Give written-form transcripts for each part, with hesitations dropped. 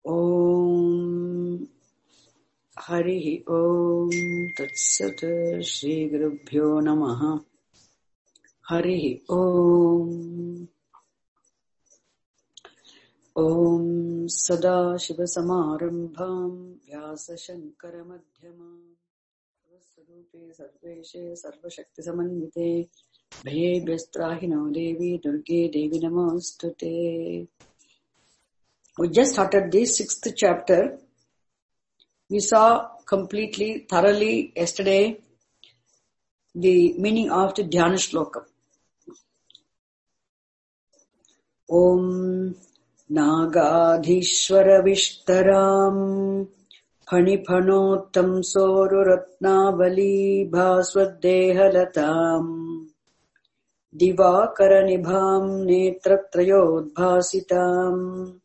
Om Hari Om Tat Sat Shri Gurubhyo Namaha Hari Om Om Sada Shiva Samarambham Vyasa Shankara Madhyamam Sarvasarupe Sarveshe Sarvashakti Samanvite Bhaye Vyastrahino Devi Durge Devi Namostute. We just started the 6th chapter. We saw completely, thoroughly yesterday the meaning of the Dhyana Shloka. Om Nagadhishwara Vishtaram Phaniphanottam Soruratnavali Bhaswadehalatam Divakaranibham Netratrayodbhasitam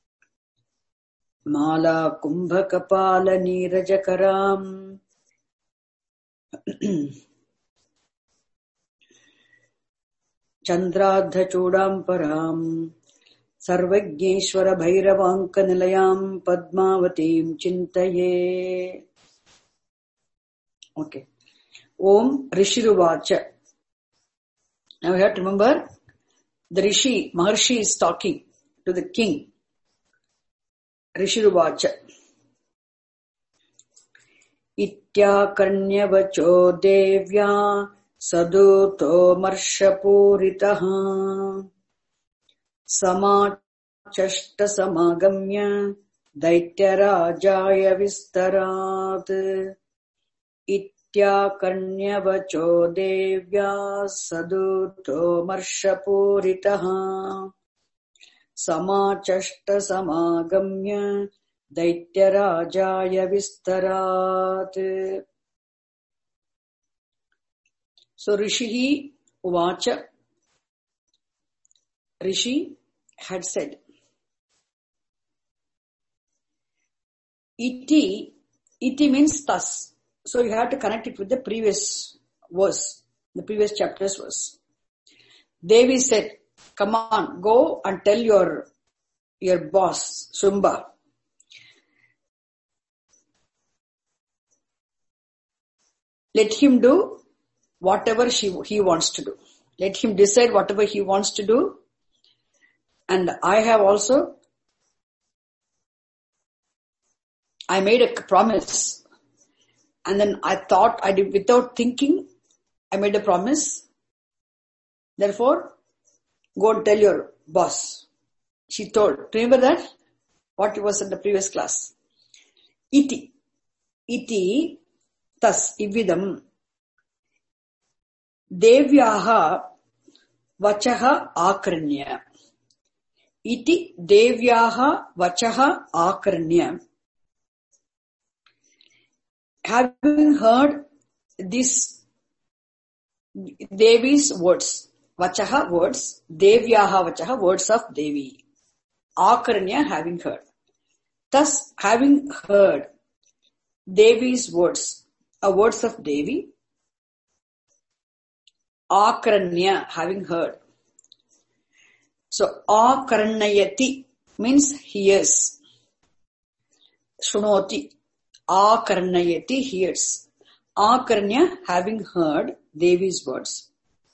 Mala Kumbhakapala Nirajakaram Chandradha Chodamparam Sarvajneshwara Bhairavanka Nilayam Padmavatim Chintaye. Okay. Om Rishiruvacha. Now we have to remember the Rishi, Maharshi is talking to the king. Rishiruvacha. Ityakarnyavacho devya saduto marshapuritaha samachashta samagamya daityarajaya vistarat. Ityakarnyavacho devya saduto marshapuritaha samachashta samagamya daityarajaya vistarat. So Rishihi Uvacha, Rishi had said, Iti means thus. So you have to connect it with the previous verse, the previous chapter's verse. Devi said, come on, go and tell your boss, Shumba. Let him do whatever he wants to do. Let him decide whatever he wants to do. And I made a promise. And then I thought I did without thinking, I made a promise. Therefore, go and tell your boss. She told. Remember that? What it was in the previous class. Iti, tas, ividam, devyaha vachaha akarnya. Iti devyaha vachaha akarnya. Having heard this Devi's words, vachaha words, devyaha vachaha words of Devi, akarnya having heard. Thus, having heard Devi's words, words of Devi, akarnya having heard. So, akarnayati means hears. Shunoti. Akarnayati hears. Akarnya having heard Devi's words.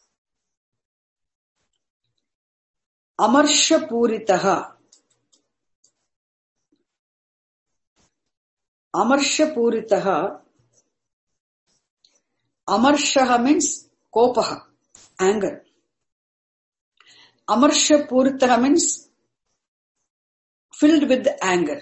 Amarsha puritaha. Amarsha puritaha. Amarshaha means kopaha, anger. Amarsha puritaha means filled with anger.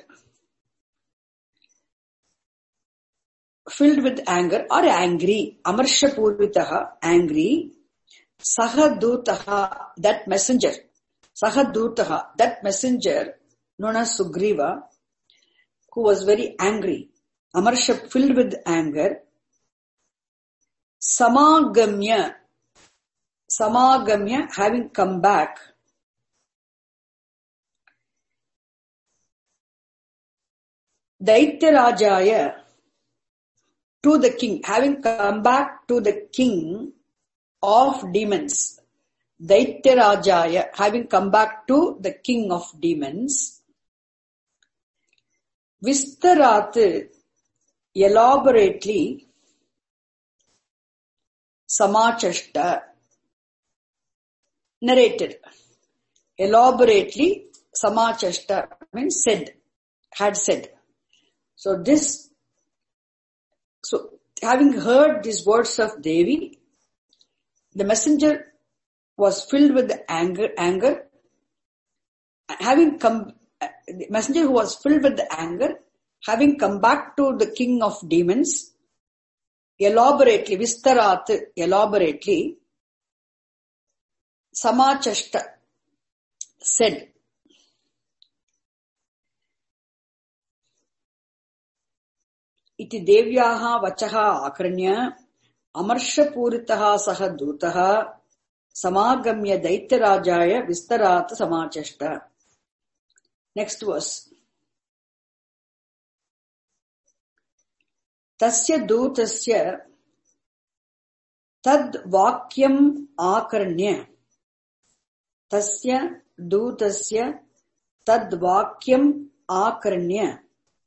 Filled with anger or angry. Amarsha puritaha, angry. Sahadutaha, that messenger. Sahadutaha, that messenger known as Sugriva, who was very angry. Amarsha, filled with anger. Samagamya, having come back. Daityarajaya, to the king, having come back to the king of demons. Daityarajaya, having come back to the king of demons. Vistarat, elaborately, samachashta, narrated. Elaborately, samachashta means said, had said. So having heard these words of Devi, the messenger was filled with anger. The messenger who was filled with anger, having come back to the king of demons, elaborately, samachashta, said, iti devyaha vachaha akarnya amarsha-puritaha saha dutaha samagamya daityarajaya vistarata samachashta. Next verse. Tasya dutasya tad vakyam akarnya. Tasya dutasya tad vakyam akarnya.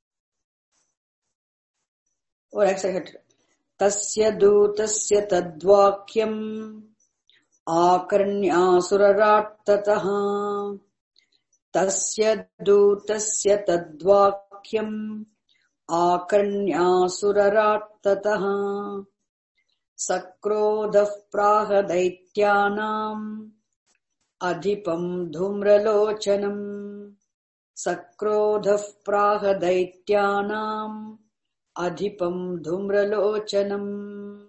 Or actually, tasya dutasya tad vakyam akarnya surarattataha. Tasya dutasya tad vakyam akarnya surarattataha. Sakrodha praha daityanam adhipam dhumralochanam. Sakrodha praha daityanam adhipam dhumralochanam.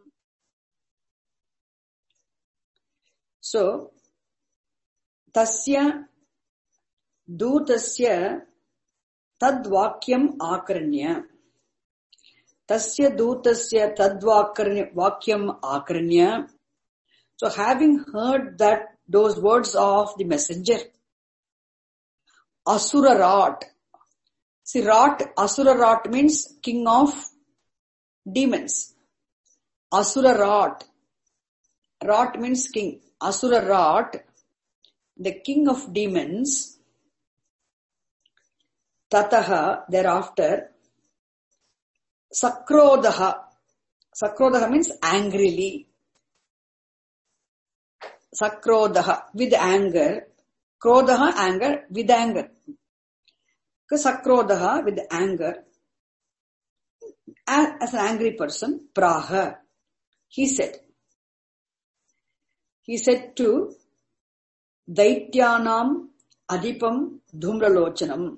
So, tasya dutasya tadvakyam akarnya. Tasya dutasya tadvakyam akarnya. So, having heard those words of the messenger, Asura Rat. See, Asura Rat means king of demons. Asura Rat. Rat means king. Asura Rat, the king of demons. Tataha, thereafter. Sakrodaha. Sakrodaha means angrily. Sakrodaha, with anger. Krodaha, anger, with anger. Sakrodaha, with anger. As an angry person, praha. He said to Daityanam Adhipam Dhumralochanam.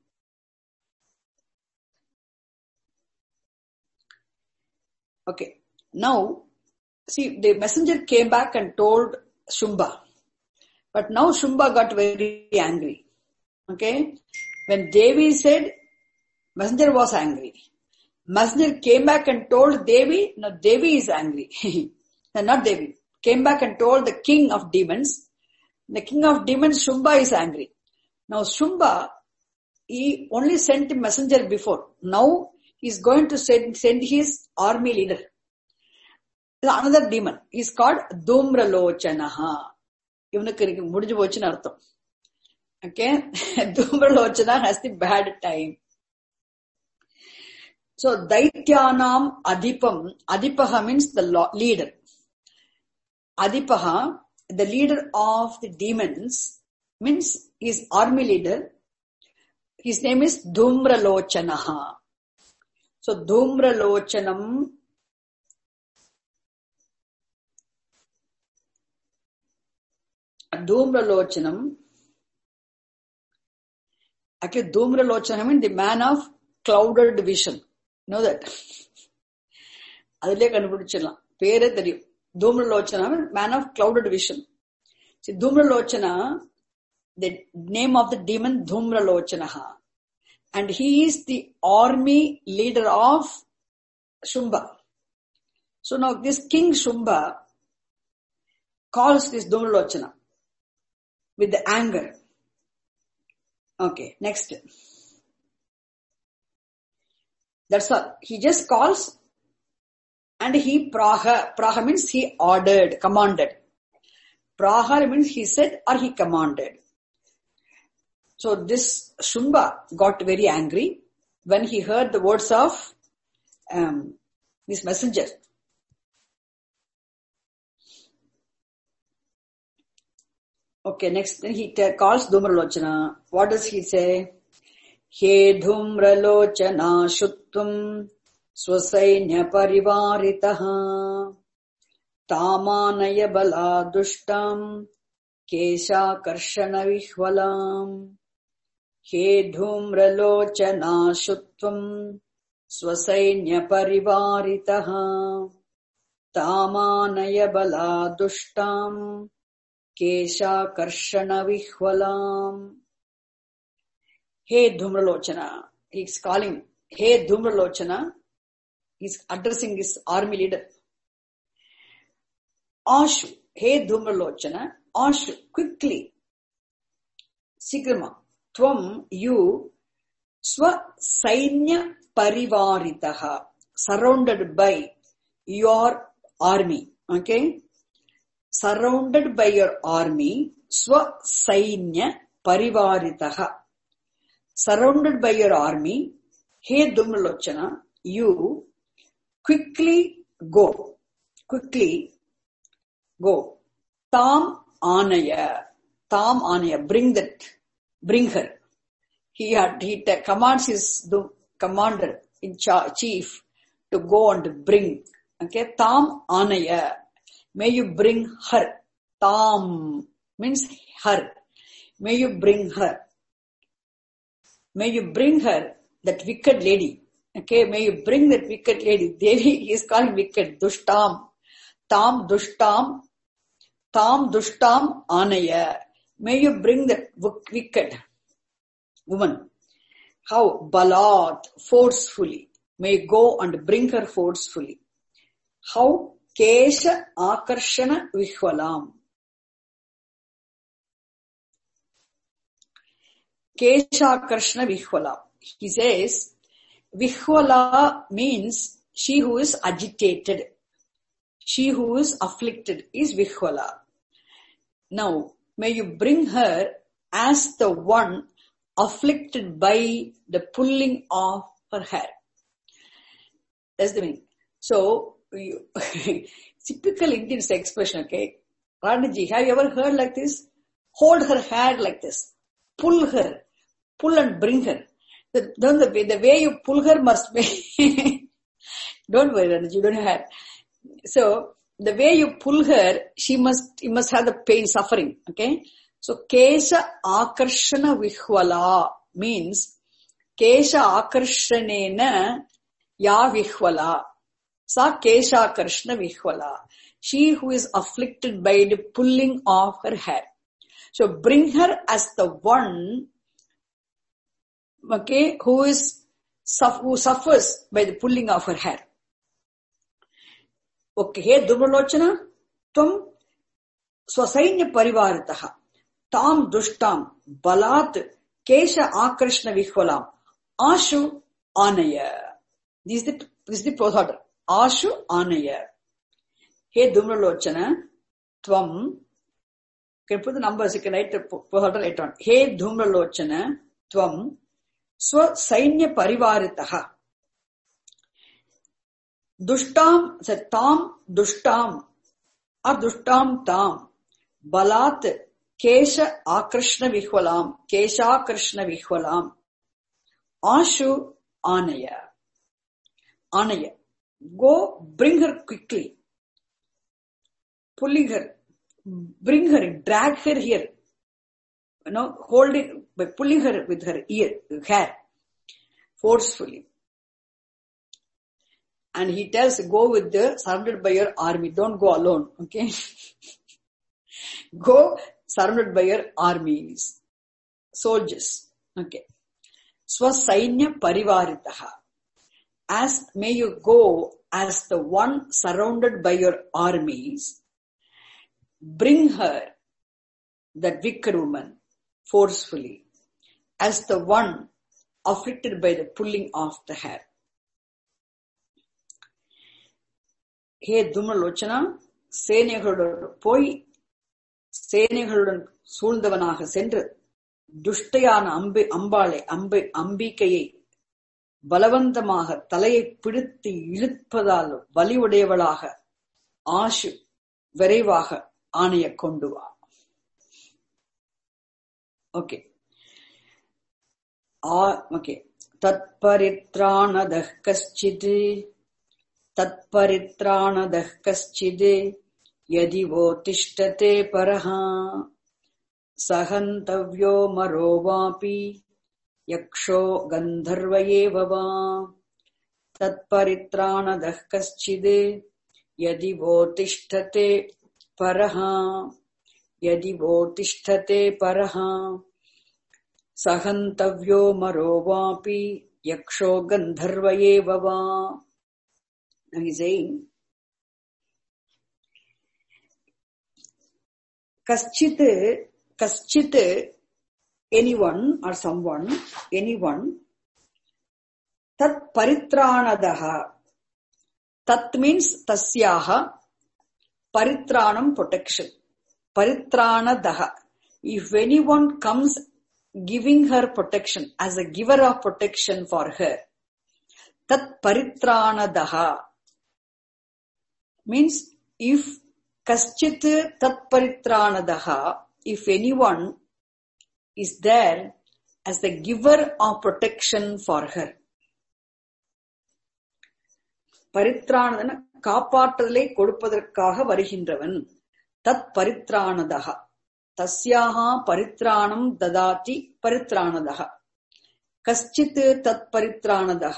Okay. Now, see, the messenger came back and told Shumba. But now Shumba got very angry. Okay. When Devi said, messenger was angry. Messenger came back and told Devi, no, Devi is angry. No, not Devi. Came back and told the king of demons. The king of demons, Shumba, is angry. Now Shumba, he only sent a messenger before. Now he is going to send his army leader. Another demon. He is called Dhumralochanaha. Ivnukku mudiju pochinu artham. Okay? Dhumralochana has the bad time. So, Daityanam Adhipam. Adhipaha means the leader. Adhipaha, the leader of the demons, means his army leader. His name is Dhumralochanaha. So, Dhumralochanam. Actually, Dhumralochanam means the man of clouded vision. You know that? Adile kandupidichiralam. Pere theriyum. Dhumralochana, man of clouded vision. See, Dhumralochana, the name of the demon Dhumralochanaha. And he is the army leader of Shumba. So now this king Shumba calls this Dhumralochana with the anger. Okay, next. That's all. He just calls and he praha. Praha means he ordered, commanded. Praha means he said or he commanded. So this Shumba got very angry when he heard the words of this messenger. Okay, next then he calls Dhumralochana. What does he say? He Dhumralochana Shutvam Swasainya Parivaritaha Tamanaya Bala Dushtam Kesha Karshana Vihvalam. He Dhumralochana Shutvam Swasainya Parivaritaha Tamanaya Bala Dushtam Kesha Karshana Vihvalam. Hey Dhumralochana. He's calling. Hey Dhumralochana. He's addressing his army leader. Ashu. Hey Dhumralochana. Ashu. Quickly. Sigrama. Tvam. You. Swa Sainya Parivaritaha. Surrounded by your army. Okay. Surrounded by your army, Swa Sainya Parivaritaha. Surrounded by your army, Hey Dhumralochana, you quickly go. Quickly go. Tam Anaya. Bring her. He commands his commander in chief to go and bring. Okay, Tam Anaya. May you bring her. Tam means her. May you bring her. May you bring her, that wicked lady. Okay, may you bring that wicked lady. Devi, he is calling wicked. Dushtam. Tam Dushtam. Tam Dushtam Anaya. May you bring that wicked woman. How? Balat. Forcefully. May you go and bring her forcefully. How? Kesha Akarshana Vihvalam. Kesha Akarshana Vihvalam. He says, Vihvala means she who is agitated. She who is afflicted is Vihvala. Now, may you bring her as the one afflicted by the pulling of her hair. That's the meaning. So, typical Indian expression, okay? Radhaji, have you ever heard like this? Hold her hair like this. Pull her. Pull and bring her. The way you pull her must be... Don't worry, Radhaji, you don't have. So, the way you pull her, you must have the pain, suffering, okay? So, Kesha Akarshana Vihvala means Kesha Akarshanena Ya Vihvala. Sa Kesha Krishna Vihvala. She who is afflicted by the pulling of her hair. So bring her as the one, okay, who suffers by the pulling of her hair. Okay, Hey Dhumralochana, Tvam Swasainya Parivaritaha, Tam Dushtam, Balat, Kesha Akarshna Vihvalam, Ashu Anaya. This is the fourth order. Ashu Anaya. Hey Dhumralochana, Tvam. You can put the numbers, you can write the order later on. Hey Dhumralochana, Tvam, Swa Sainya Parivaritaha. Dushtam, Tam, Dushtam, or Dushtam Tam, Balat, Kesha Akrishna Vihvalam, Kesha Krishna Vihvalam, Ashu Anaya. Anaya. Go, bring her quickly. Pulling her. Bring her, drag her here. Hold it by pulling her with her hair. Forcefully. And he tells, go with the surrounded by your army. Don't go alone, okay? Go surrounded by your armies. Soldiers, okay. Swasainya Parivaritaha. As may you go as the one surrounded by your armies, bring her, that wicked woman, forcefully, as the one afflicted by the pulling of the hair. Hey Dhumralochana, சேனைகளுடன் சூழ்ந்தவனாக சென்று துஷ்டையான அம்பிகையை பலவந்தமாக தலையை பிடித்து இழுப்பதால் வலி உடையவளாக ஆஷு விரைவாக ஆணைய கொண்டு வா. Okay okay. தத்பரித்ராணதः கஷ்சித் தத்பரித்ராணதः கஷ்சித் யதி வோ திஷ்டதே பரஹ சஹந்தவ்யோ மரோ வாபி யக்ஷோ கந்தர்வ ஏவ வா. தத்பரித்ராணதः கஷ்சித் யதி வோ திஷ்டதே பரஹ யதி வோ திஷ்டதே பரஹ சஹந்தவ்யோ மரோ வாபி யக்ஷோ கந்தர்வ ஏவ வா. Now he's saying, kaschit, anyone or someone, anyone, tat paritranadaha. Tat means tasyaha, paritranam protection. Paritranadaha. If anyone comes giving her protection, as a giver of protection for her, tat paritranadaha means if kaschit tat paritranadaha, if anyone is there as the giver of protection for her. பரித்ராணதன காப்பாற்றுதலை கொடுப்பதற்காக வருகின்றவன். தத் பரித்ராணதஹ தஸ்யாஹா பரித்ராணம் ததாதி பரித்ராணதஹ. கஷ்சித் தத் பரித்ராணதஹ,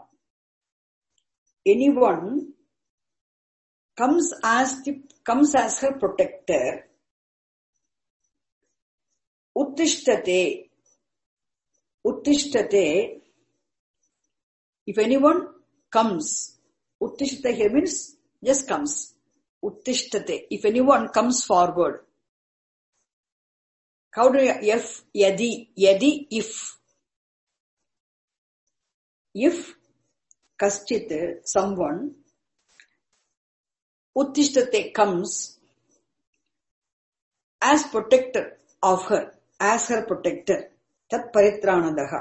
anyone comes as her protector. Uttishtate, if anyone comes, uttishtate here means just comes. Uttishtate, if anyone comes forward. How do you, yadi, if kaschit, someone, uttishtate comes as protector of her, as her protector, tat paritranadaha.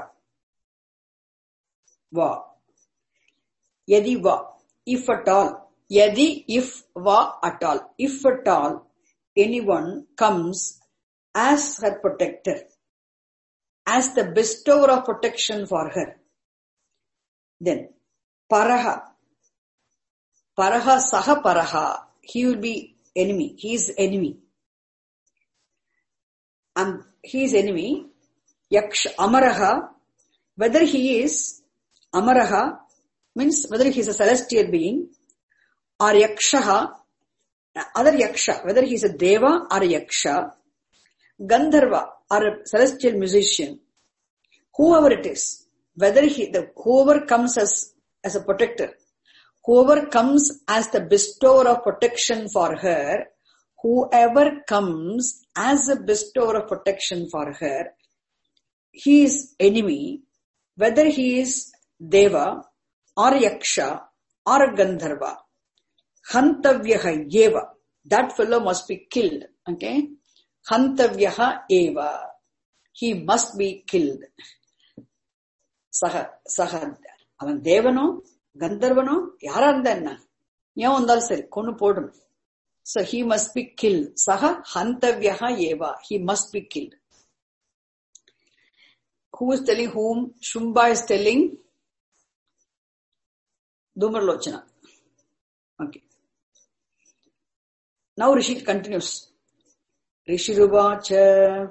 Va. Yadi va, if at all. Yadi, if va at all. If at all, anyone comes as her protector, as the bestower of protection for her, then paraha, saha paraha, he will be enemy, he is enemy. And he is enemy. Yaksha, amaraha, whether he is amaraha, means whether he is a celestial being, or yakshaha, other yaksha, whether he is a deva or a yaksha, gandharva or a celestial musician, whoever it is, whether whoever comes as a protector, whoever comes as the bestower of protection for her, whoever comes as a bestower of protection for her, he is enemy, whether he is deva or yaksha or gandharva. Hantavyaha eva, that fellow must be killed. Okay? Hantavyaha eva, he must be killed. Saha, avan devano, gandharvano, yara irundha enna, ஏன் வந்தாலும் சரி கொன்னு போடும். So he must be killed. Saha hantavyaha eva, he must be killed. Who is telling whom? Shumba is telling Dhumarlochana. Okay. Now Rishi continues. Rishiruvacha.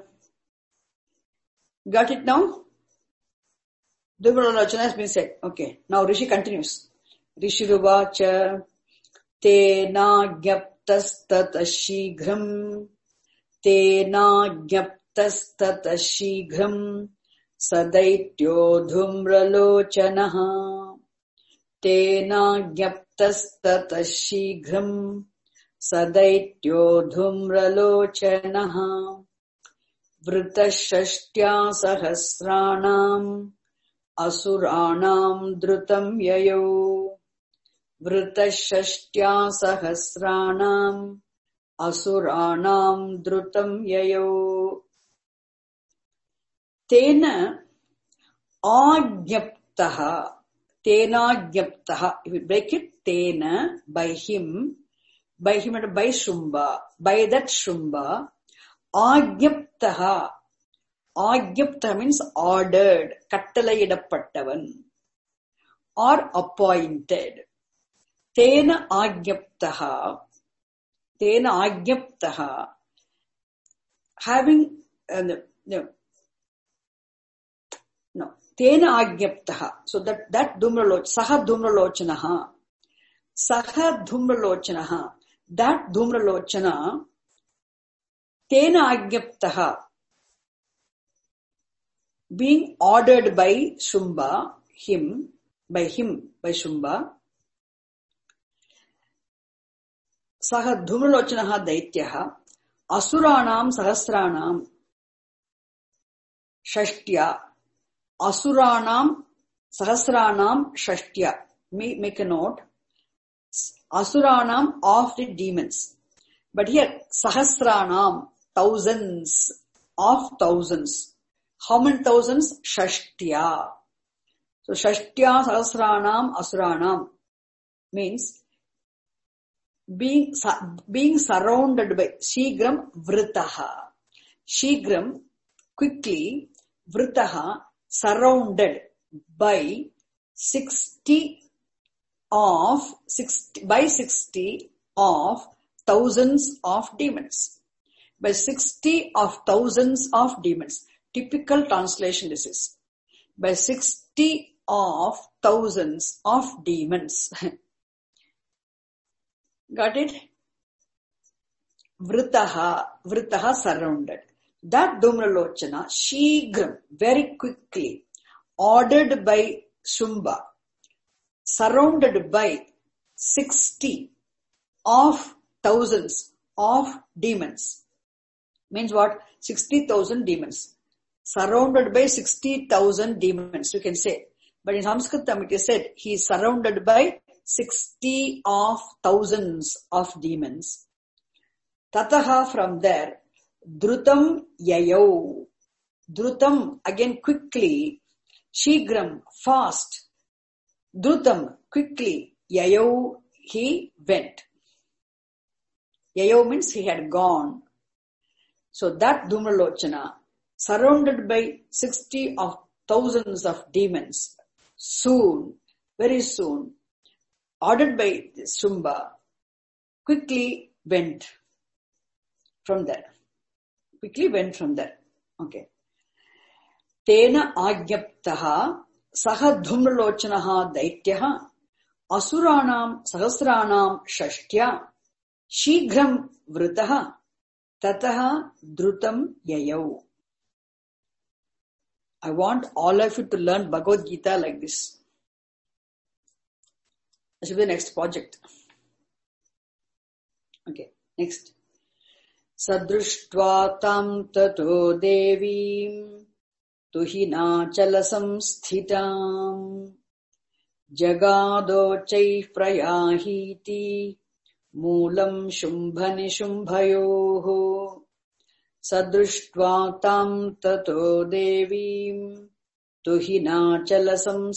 Got it now? Dhumarlochana has been said. Okay. Now Rishi continues. Rishiruvacha. Tena gyaptastatashīghram. Tena gyaptastatashīghram. Sadaityo dhumralochanaha. Tena gyaptastatashīghram. Sadaityo dhumralochanaha. Vritashashtya sahasranam. Asuranam drutam yayo. Vritashashtya sahasranam. Asuranam drutam yayo. Tena agyaptaha. Tena Gyaptaha. If we break it, Tena, by him by Shumba, by that Shumba, Agyaptaha. Agyaptaha means ordered, kattalayidappattavan, or appointed. Tena Agyaptaha, having, Tena Agyaptaha. So that Saha Dhumralochanaha, that Dhumralochana, Tena Agyaptaha, being ordered by Shumba, by Shumba, Saha Dhumralochanaha Daityaha, Asuranam Sahasranam Shashtya, Asuranam Sahasranam Shashtya. Make a note. Asuranam of the demons. But here, Sahasranam, thousands of thousands. How many thousands? Shashtya. So Shashtya Sahasranam Asuranam means being surrounded by Shigram Vritaha. Shigram, quickly, Vritaha, surrounded by 60 of thousands of demons. By 60 of thousands of demons. Typical translation this is. By 60 of thousands of demons. Got it? Vritaha surrounded. That Dhumralochana, Shigram, very quickly, ordered by Shumba, surrounded by 60 of thousands of demons. Means what? 60,000 demons. Surrounded by 60,000 demons, you can say. But in Sanskritam it is said, he is surrounded by 60 of thousands of demons. Tataha, from there, Drutam Yayau. Drutam, again quickly. Shigram, fast. Drutam, quickly. Yayau, he went. Yayau means he had gone. So that Dhumralochana, surrounded by 60 of thousands of demons, soon, very soon, ordered by Shumba, quickly went from there. Okay. Tena Agyaptaha Saha Dhumralochanaha Daityaha Asuranam Sahasranam Shashtya Shighram Vritaha Tataha Drutam Yayau. I want all of you to learn Bhagavad Gita like this. That should be the next project. Okay, next. Sadrishtva tam tato devim tuhina chalasam jagado chaih prayahiti moolam shumbhani shumbhayoho. Sadrishtva tam tato devim tuhina chalasam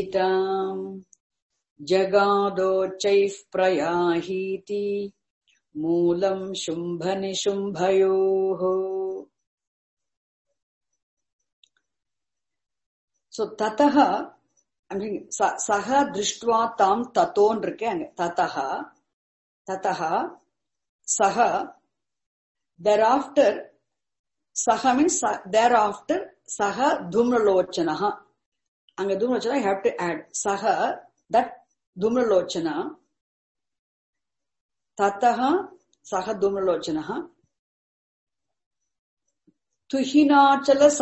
jagado chaih prayahiti moolam shumbhani shumbhayoho. So tataha, I mean saha drishtva tam taton irukku. Tataha saha, thereafter, saha means thereafter, saha dhumralochanaha. Anga dhumralochana I have to add saha, that dhumralochana. Tataha saha dhumralochanaha tuhinachala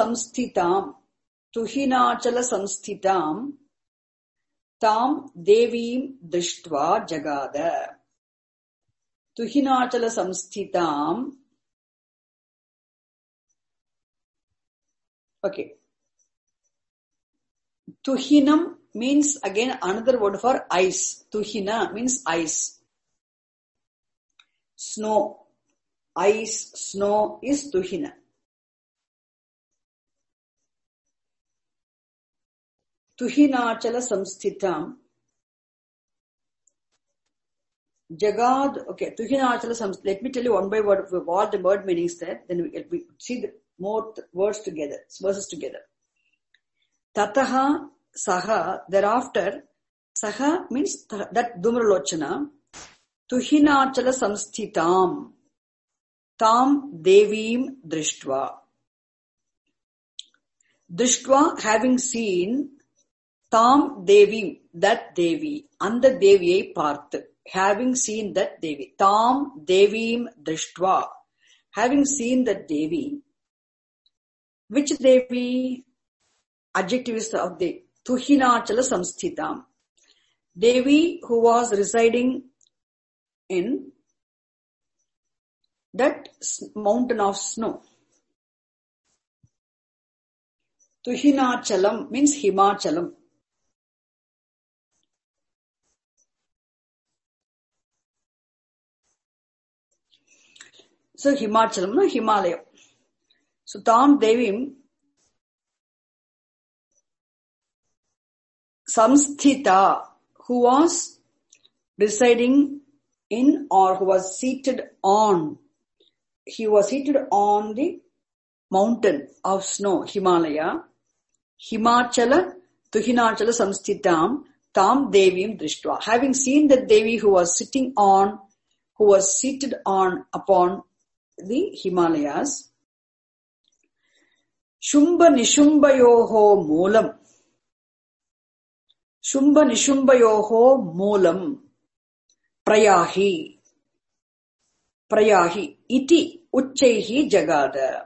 samsthitam tam devim drishtva jagada. Tuhinachala samsthitam. Okay. Tuhinam means again another word for ice. Tuhina means ice. Snow. Ice, snow is tuhina. Tuhinachala samsthitam Jagad. Okay, Tuhinachala samsthitam. Let me tell you one by one what the word meanings there. Then we see the more words together, verses together. Tataha saha. Thereafter, saha means that Dhumralochana. Tuhinachala samsthitam tam devim drishtva. Drishtva, having seen, tam devim, that devi, and the deviyai paarthu, having seen that devi, tam devim drishtva, having seen that devi. Which devi? Adjective is of the Tuhinachala samsthitam, devi who was residing in that mountain of snow. Tuhinachalam means Himachalam. So Himachalam, no, Himalaya. So Tam Devim Samsthita, who was residing in or who was seated on. He was seated on the mountain of snow, Himalaya. Himachala, Tuhinachala samsthitam, tam devim drishtva. Having seen that Devi who was seated on upon the Himalayas. Shumba nishumbayoho moolam. Shumba nishumbayoho moolam. Prayahi. Prayahi. Iti uchchaihi jagada.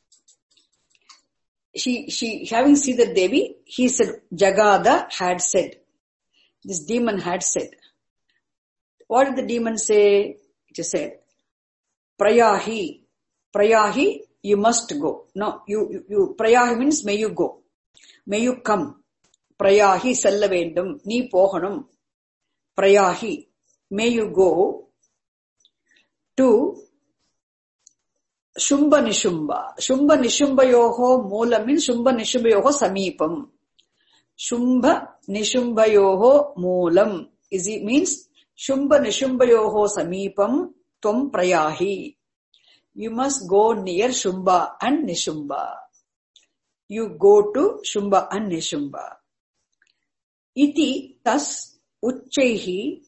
She having seen the Devi, he said, Jagada had said. This demon had said. What did the demon say? It said, Prayahi. Prayahi, you must go. No, you, Prayahi means may you go. May you come. Prayahi sella vendum. Nee pohanum. Prayahi. May you go to Shumba Nishumba. Shumba Nishumbayoho Moolam means Shumba Nishumbayoho Samipam. Shumba Nishumbayoho Moolam means Shumba Nishumbayoho Samipam Tvam Prayahi. You must go near Shumba and Nishumba. You go to Shumba and Nishumba. Iti thus Uchchaihi.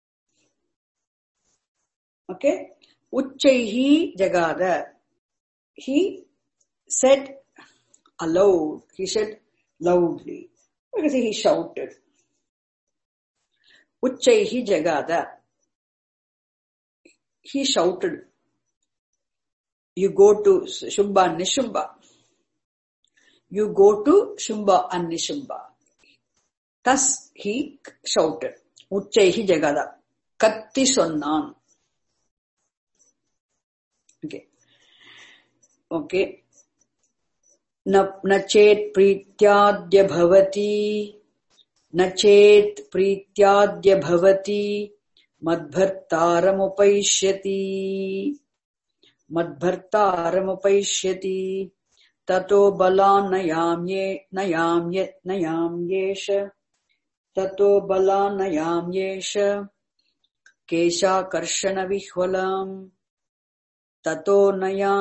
Okay? Uchchaihi Jagada. He said aloud. He said loudly. Because he shouted. Uchchaihi Jagada. He shouted. You go to Shumba and Nishumba. You go to Shumba and Nishumba. Thus he shouted. Uchchaihi Jagada. Katti sonnan. Okay. Nachet prityadya bhavati. Nachet prityadya bhavati. Madbhartaram upaishyati. Madbhartaram upaishyati. Tato balan nayamyesha. Tato balan nayamyesha. Kesha karshana vihvalam. Tato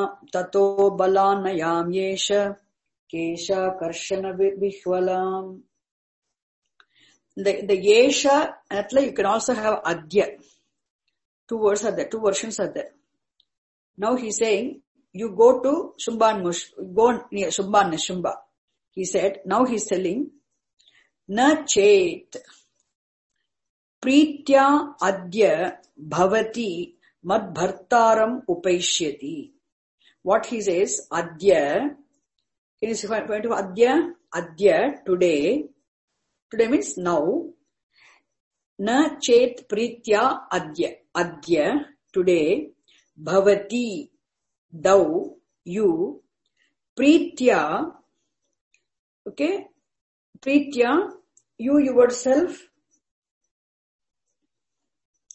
balan nayamyesha. Kesha karshana vihvalam. The yesha, you can also have adya. Two words are there, two versions are there. Now he's saying, you go to Shumba and go near Shumba and Nishumba. He said, now he's telling, na chet pritya adya bhavati madbhartaram upaishyati. What he says, adya, can you see point of adya? Adya, today. Today means now. Na chet pritya adya. Adya, today. Bhavati, thou, you. Pritya, okay. Pritya, you yourself.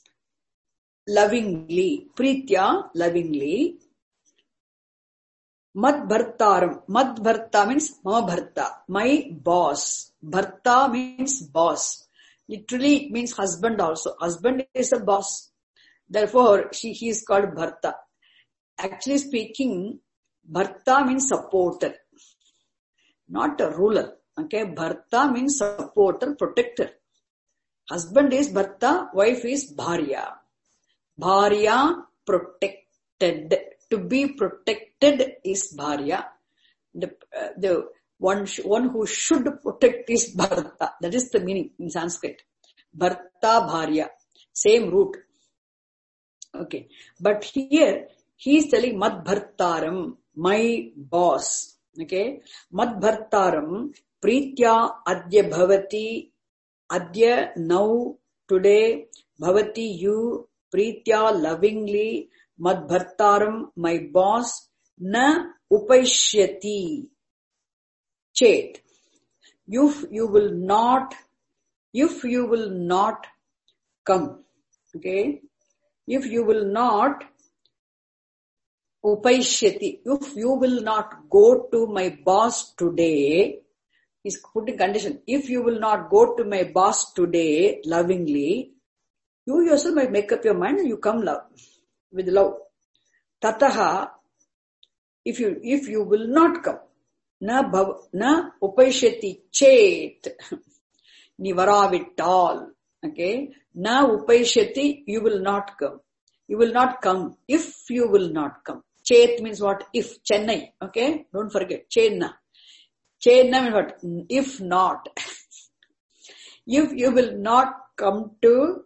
Lovingly. Pritya, lovingly. Mad bhartaram. Mad bharta means mama bharta, my boss. Bharta means boss. Literally it means husband also. Husband is a boss. Therefore, he is called bharta. Actually speaking, bharta means supporter, not a ruler. Okay, bharta means supporter, protector. Husband is bharta, wife is bharya. Bharya, protected. To be protected is bharya. The one who should protect is bharta. That is the meaning in Sanskrit. Bharta, bharya. Same root. Okay. But here, he is telling Mad Bhartaram, my boss. Okay. Mad Bhartaram, Pritya Adya Bhavati, Adya now, today, Bhavati you, Pritya lovingly, Mad Bhartaram, my boss, Na Upaishyati, Chet. If you will not come, okay, if you will not upaishyati, if you will not go to my boss today, he's putting condition, if you will not go to my boss today lovingly, you yourself might make up your mind and you come with love. Tataha, if you will not come, na upaishyati chet, nivaravittal, okay, na upaishyati, you will not come. You will not come if you will not come. Chet means what? If. Chennai. Okay? Don't forget. Chenna. Chenna means what? If not. If you will not come to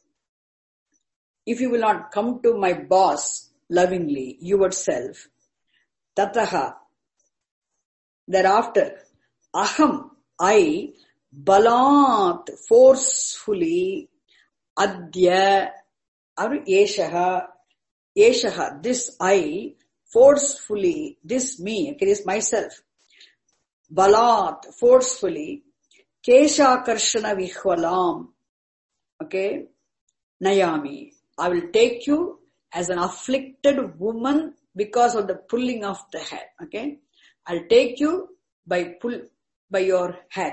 my boss lovingly, yourself, tataha, thereafter, aham, I, balat, forcefully, adya, or yeshaha, this I, forcefully, this me, okay, this myself, balat, forcefully, kesha karshana vihvalam, okay, nayami, I will take you as an afflicted woman because of the pulling of the hair, okay, I'll take you by your hair.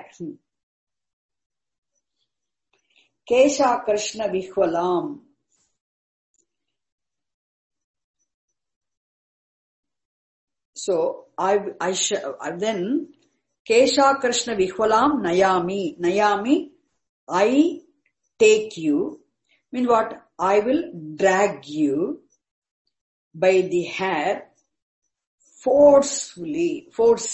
Kesha Krishna Vihvalam. So I then Kesha Krishna Vihvalam Nayami. Nayami, I take you. Mean what? I will drag you by the hair forcibly.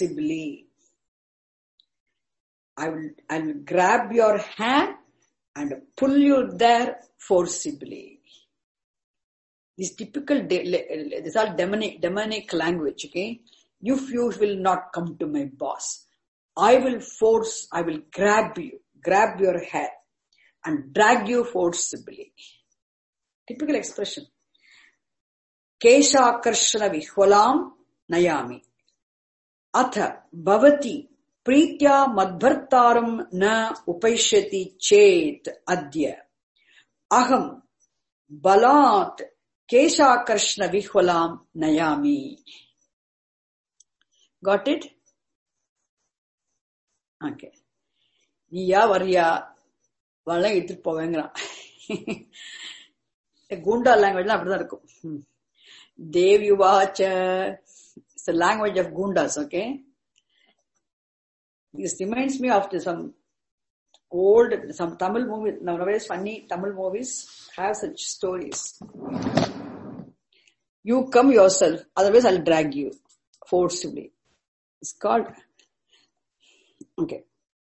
I will grab your hair and pull you there forcibly. This typical, this are demonic language, okay? If you will not come to my boss, I will grab your hair and drag you forcibly. Typical expression. Kesha Karshana Vihvalam Nayami. Atha Bhavati Pritya Madbhartaram Na Upaishyati Chet Adya. Aham Balat Kesha Krishna Vihvalam Nayami. Got it? Okay. Niya Varya Vala Ithu Povengra. Gunda language la appadha irukum. Devyuvacha. It's the language of Gundas, okay? This reminds me of some Tamil movies, nowadays funny Tamil movies have such stories. You come yourself, otherwise I'll drag you forcibly. It's called, okay.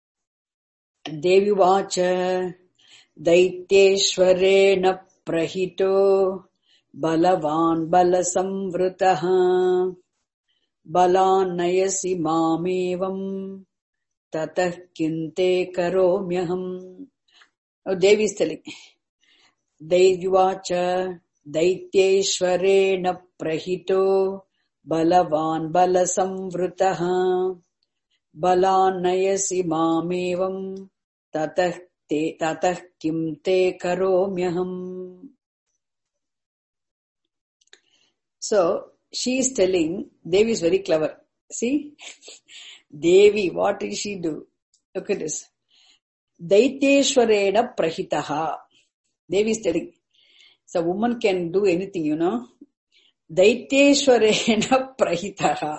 Devyuvacha Daityeshwarena Prahito Balavan Balasamvrutaha Balanayasi Mamevam Tatah Kinte Karomyaham. Oh, Devi is telling. Devyuvacha Daityeshwarena Prahito Balavan Balasamvrutaha Balanayasi Mamevam Tatah Kim Te Karomyaham. So, she is telling, Devi is very clever. See? Devi, what did she do? Look at this. Daiteshwarena prahitaha. Devi is telling. So woman can do anything, you know. Daiteshwarena prahitaha.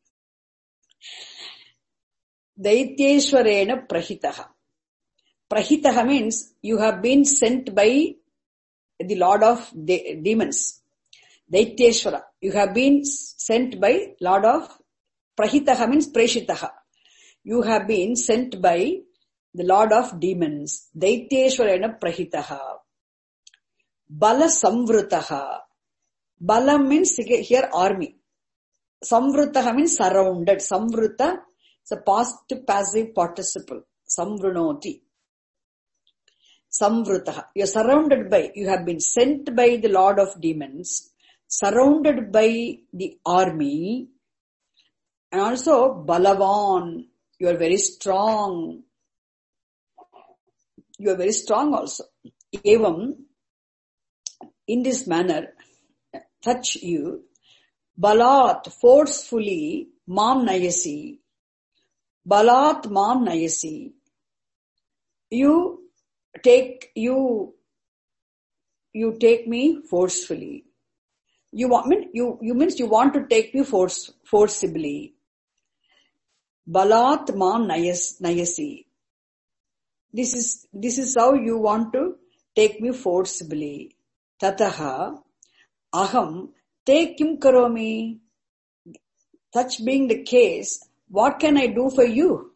Daiteshwarena prahitaha. Prahitaha means you have been sent by the Lord of demons. Daiteshwara. You have been sent by Lord of Prahitaha means Preshitaha. You have been sent by the Lord of demons. Daiteshwarena Prahitaha. Bala Samvrutaha. Bala means here army. Samvrutaha means surrounded. Samvruta is a past passive participle. Samvrunoti. Samvrutaha. You are surrounded by, you have been sent by the Lord of demons, surrounded by the army, and also Balavan. You are very strong. You are very strong also. Evam, in this manner, touch you, Balat, forcefully, Mam Nayasi. Balat Mam Nayasi. You take me forcefully. You means you want to take me forcibly. Balat Mam Nayasi. This is how you want to take me forcibly. Tataha aham te kim karomi. Such being the case, what can I do for you?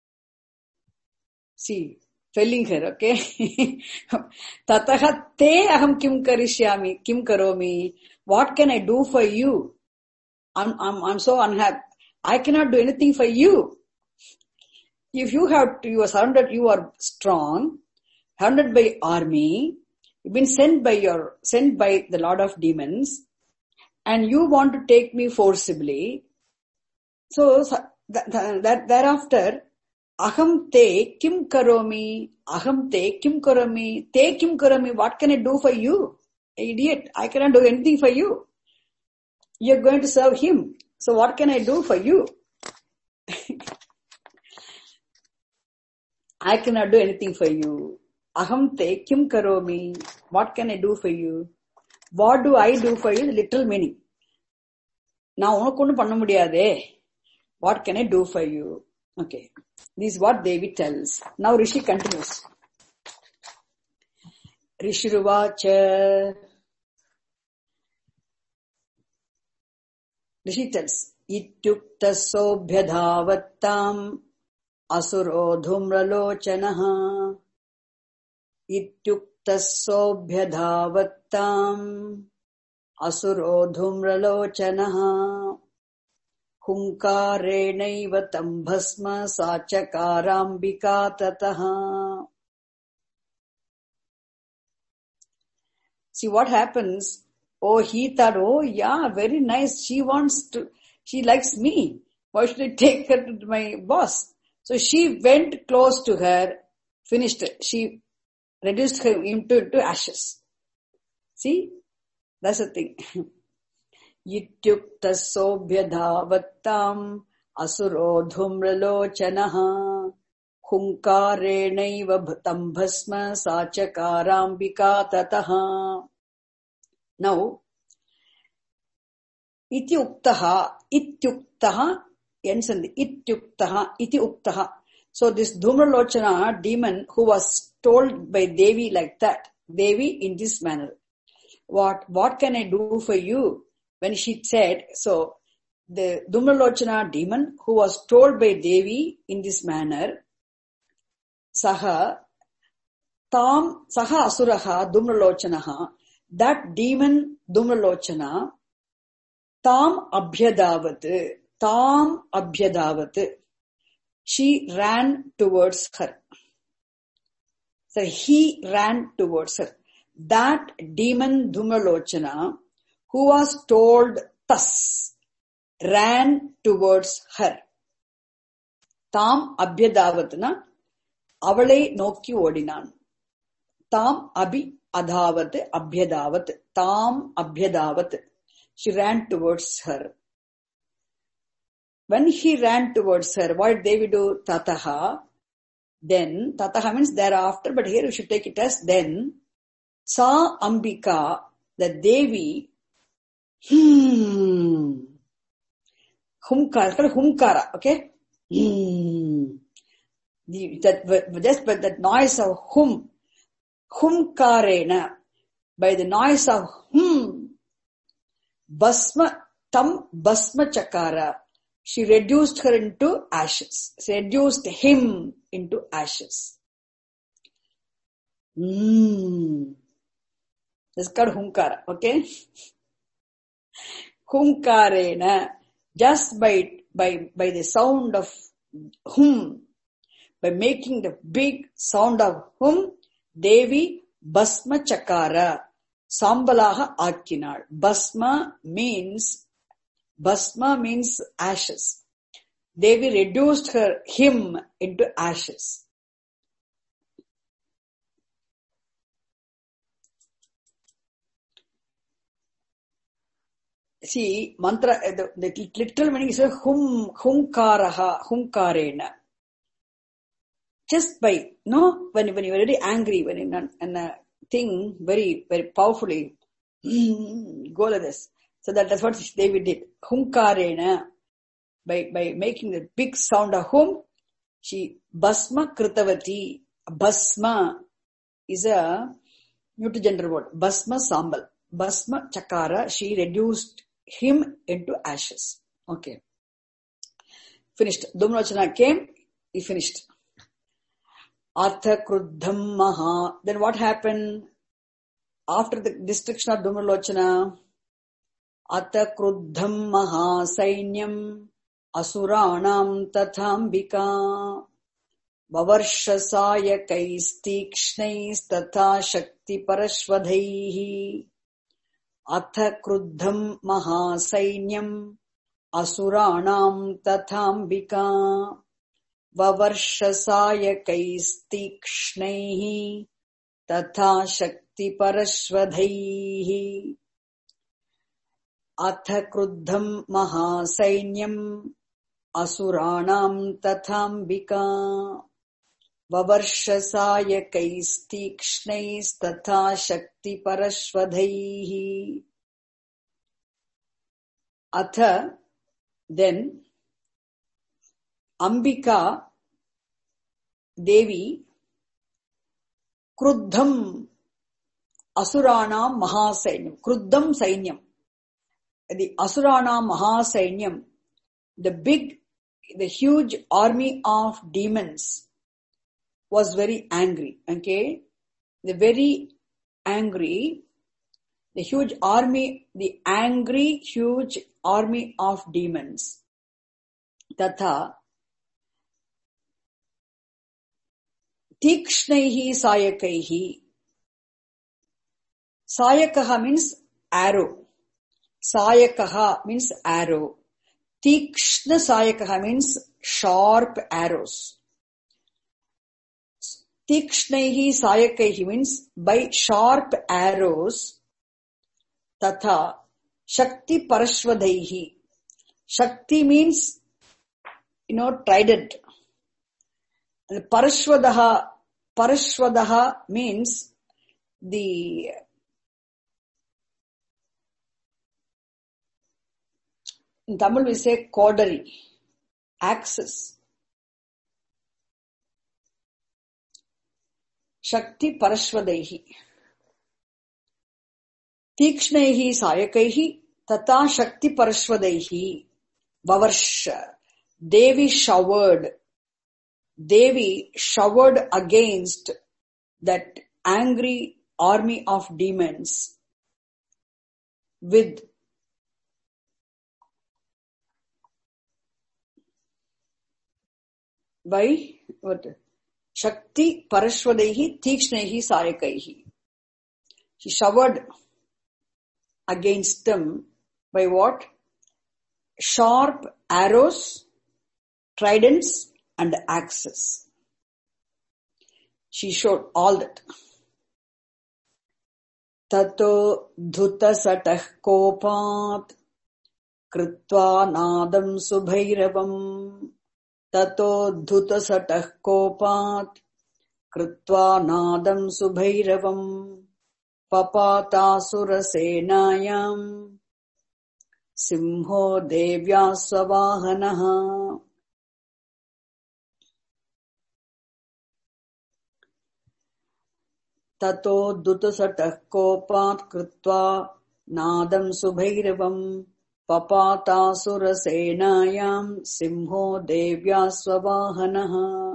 See, failing her, okay? Tataha te aham kim karomi. What can I do for you? I'm so unhappy. I cannot do anything for you. If you are surrounded, you are strong, surrounded by army, you've been sent by the Lord of demons, and you want to take me forcibly. So that thereafter, aham te kim karomi, te kim karomi, what can I do for you? Idiot, I cannot do anything for you. You're going to serve him. So what can I do for you? I cannot do anything for you. Aham te kim karomi. What can I do for you? What do I do for you? The literal meaning. Now, unakku onnu panna mudiyade. What can I do for you? Okay. This is what Devi tells. Now Rishi continues. Rishiruvacha. Rishi tells. Ityukta sobhyadhavattam asuro dhumralochanaha. Ityukta sobhyadhavattam asuro dhumralochanaha. Hunkarenaiva tam bhasma sachakarambika tataha. See what happens. Oh, he thought, oh yeah, very nice. She likes me. Why should I take her to my boss? So she went close to her, finished it. She reduced him into ashes. See? That's the thing. Yityukta sobhyadhavattam asuro dhumralochanaha hunkarenaiva tam bhasma sachakarambika tataha. Now, iti uktaha ends in the iti uktaha. So this Dhumralochana demon who was told by Devi like that, Devi in this manner, what can I do for you? When she said, so the Dhumralochana demon who was told by Devi in this manner, saha asuraha Dhumralochanaha, that demon Dhumralochana, tam abhyadavat, she ran towards her. So he ran towards her. That demon Dhumralochana, who was told thus, ran towards her. Tam abhyadavatna, avalai nokki odinan. Tam abhyadavat, tam abhyadavat. She ran towards her. When he ran towards her, what did Devi do? Tataha. Then, Tataha means thereafter, but here we should take it as then. Sa Ambika, the Devi, Humkara, okay? Just by that noise of Humkarena, by the noise of Basma Chakara, she reduced her into ashes. She reduced him into ashes. That's called Humkara, okay? Humkarena, just by the sound of by making the big sound of Devi Basma Chakara, Sambalaha Akkinar. Basma means ashes. Devi reduced him into ashes. See, mantra, the literal meaning is humkarena. Just by, when you're very angry, when you're in a thing very, very powerfully, go like this. So that's what David did. Humkarena, by making the big sound of she basma kritavati. Basma is a neuter gender word. Basma sambal. Basma chakara, she reduced him into ashes. Okay. Finished. Dhumalochana came, he finished. Atha kruddham maha. Then what happened? After the destruction of Dhumalochana, Atha kruddham maha sainyam asuranam tathambika vavarshasayakaistikshnais tatha shakti parashvadhaihi. Atha kruddham maha sainyam asuranam tathambika vavarshasayakaistikshnaihi tatha shakti parashvadhaihi. Atha kruddham maha sainyam asuranam tathambika vavarshasayakaistikshnais tatha shakti parashvadhaihi. Atha, then, Ambika, Devi, Kruddham, Asuranam Mahasainyam. Kruddham Sainyam. The Asuranam Mahasainyam, the huge army of demons was very angry. Okay? The very angry, the angry, huge army of demons. Tatha Tikshnaihi Sayakaihi. Sayakaha means arrow. Sayakaha means arrow. Tikshna Sayakaha means sharp arrows. Tikshnaihi Sayakaihi means by sharp arrows. Tatha Shakti Parashvadaihi. Shakti means, trident. Parashvadaha means in Tamil we say caudery, axis. Shakti Parashvadaihi. Tikshnaihi Sayakaihi Tata Shakti Parashvadaihi. Vavarsha. Devi showered against that angry army of demons with by what? Shakti Parashvadaihi Tikshnaihi Sayakaihi. She showered against them by what? Sharp arrows, tridents and axes. She showed all that. ततो धुतसटः कोपात् कृत्वा नादं सुभैरवम् ततो धुतसटः कोपात् कृत्वा नादं सुभैरवम् पपातासुरसेनायाम् सिंहो देव्यास्ववाहनः ततो धुतसटः कोपात् कृत्वा नादं सुभैरवम् पपातासुरसेनायाम् सिंहो देव्यास्ववाहनः.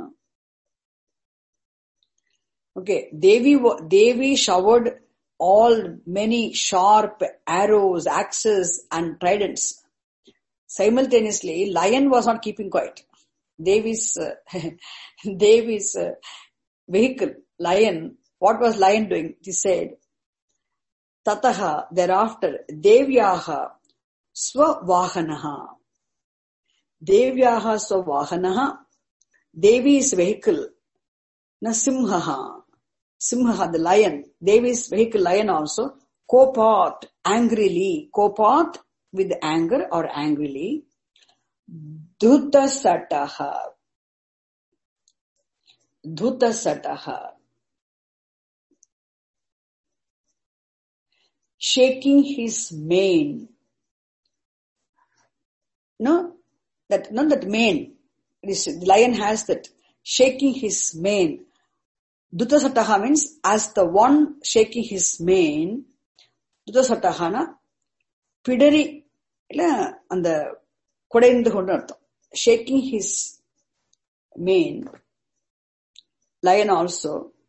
Okay, Devi showered all many sharp arrows, axes and tridents. Simultaneously, lion was not keeping quiet. Devi's vehicle, lion, what was lion doing? He said, Tataha, thereafter, Devyaha Swavahanaha. Devyaha Swavahanaha, Devi's vehicle, Nasimhaha. Simha, the lion, Devi's vehicle lion also, Kopat, angrily, Kopat with anger or angrily, Dhutasataha, shaking his mane. Not that mane. The lion has that, shaking his mane. Dhutasataha means as the one shaking his mane. Dhutasatahana pidari illa and kodaindu kondu artham. Shaking his mane. Lion also.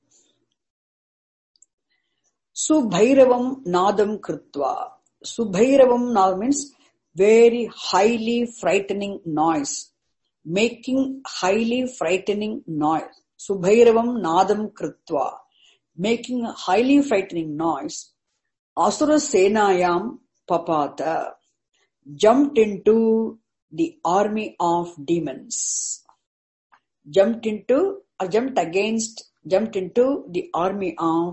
Subhairavam nadam krutva. Subhairavam now means very highly frightening noise. Making highly frightening noise. Subhairavam nadam krutva. Making a highly frightening noise. Asura senayam papata. Jumped into the army of demons. Jumped into the army of,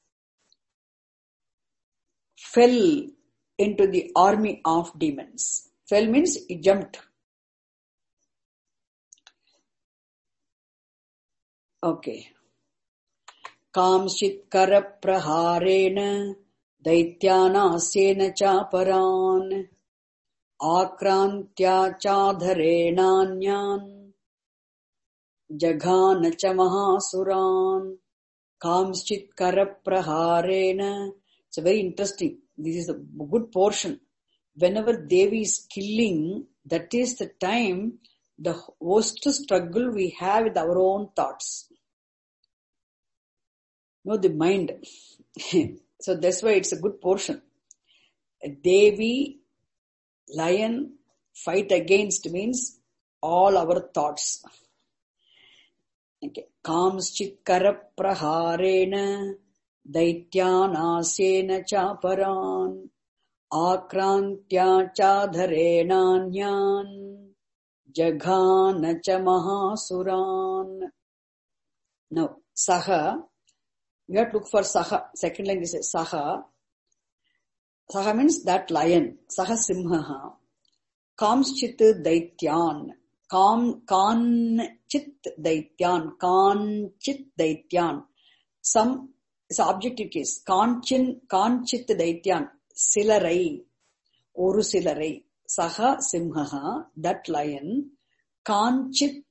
fell into the army of demons. Fell means he jumped. Okay. Kamshit karapraharena daityanasyena chaparan akrantya chadharenanyan jaghana cha mahasuran. Kamshit karapraharena. It's very interesting. This is a good portion. Whenever Devi is killing, that is the time, the worst struggle we have with our own thoughts. The mind. So that's why it's a good portion. Devi, lion, fight against means all our thoughts. Okay. Kamschit karapraharena Daityanasyena chaparan akrantya chadharenanyan jaghana cha mahasuran. Now, saha, you have to look for saha. Second line is saha. Saha means that lion. Saha simhaha. Kamschit daityan. Kanchit daityan. Some is an objective case. Kanchit daityan. Silarai. Oru silarai. Saha simhaha. That lion. Kamschit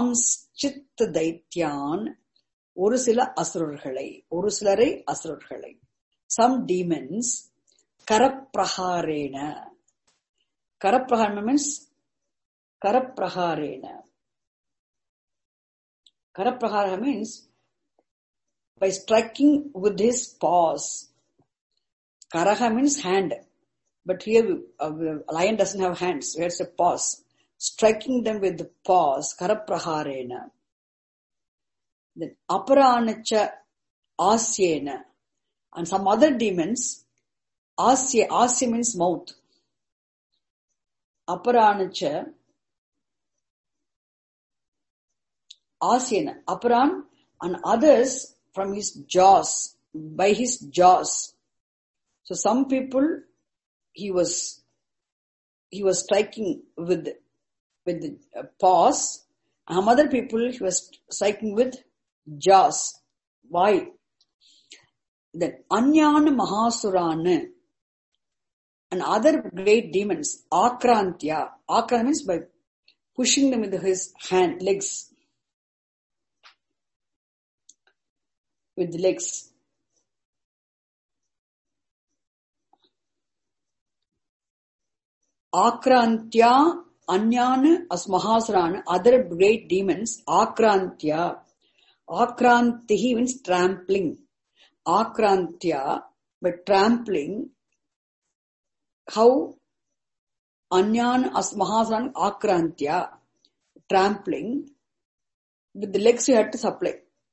daityan. Oru sila asurarhalai. Oru silarai asurarhalai. Some demons. Karapraharena. Karapraharena means Karapraharena. Karaprahara means by striking with his paws. Karaha means hand. But here a lion doesn't have hands. So it's a paws. Striking them with the paws. Karapraharena. Then aparanacha asyena. And some other demons. Asya means mouth. Aparanacha asyena. Aparan and others from his jaws. By his jaws. So some people, he was striking with the paws. Some other people, he was striking with jaws. Why? Then Anyana Mahasurana and other great demons, Akrantya. Akrantya means by pushing them with his legs. With the legs. Akrantya, Anyana as Mahasurana, other great demons, Akrantya. Akrantihi means trampling. Akrantya, by trampling. How? Anyana as Mahasurana, Akrantya, trampling. With the legs you had to supply.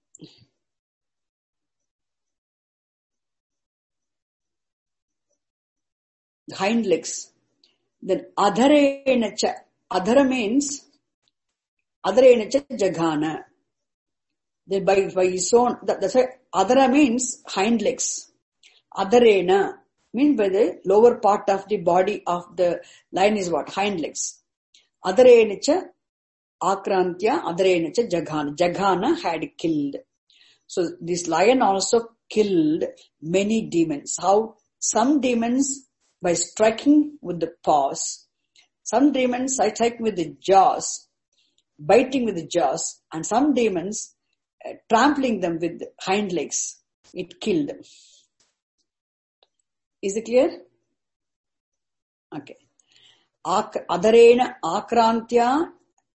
The hind legs. Then Adharenacha. Adhara means Adharenacha Jagana. Then by his own, that's why Adhara means hind legs. Adharena means by the lower part of the body of the lion is what? Hind legs. Adharenacha Akrantya Adharenacha Jagana. Jagana had killed. So this lion also killed many demons. How? Some demons by striking with the paws. Some demons strike with the jaws, biting with the jaws, and some demons trampling them with hind legs. It killed them. Is it clear? Okay. Adharena Akrantya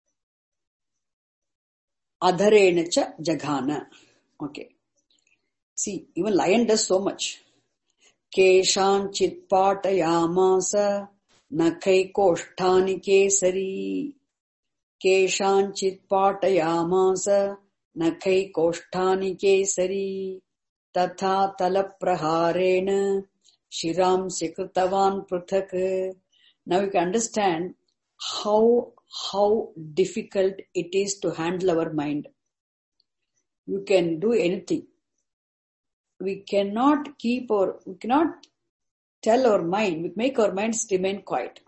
Adharena cha Jagana. Okay. See, even lion does so much. Keshanchit patayamasa nakai kosthani kesari. Keshanchit patayamasa nakai kosthani kesari. Tatha talapraharena shiram sikritavan pruthak. Now you can understand how difficult it is to handle our mind. You can do anything. We cannot tell our mind, we make our minds remain quiet.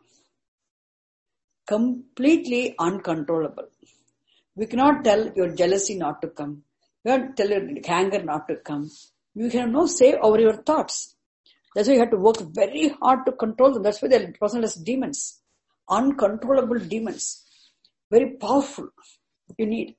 Completely uncontrollable. We cannot tell your jealousy not to come. We cannot tell your anger not to come. You have no say over your thoughts. That's why you have to work very hard to control them. That's why they're represented as demons. Uncontrollable demons. Very powerful. You need.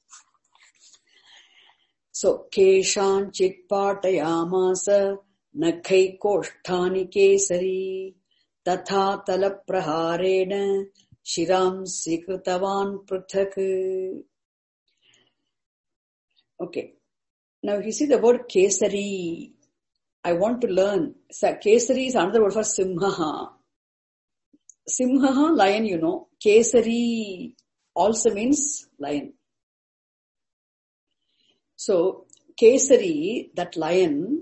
So, Keshanchit patayamasa nakai kosthani kesari tatha talapraharena shiram sikritavan pruthak. Okay. Now you see the word kesari. I want to learn. So, kesari is another word for simha. Simha, lion, you know. Kesari also means lion. So, Kesari, that lion,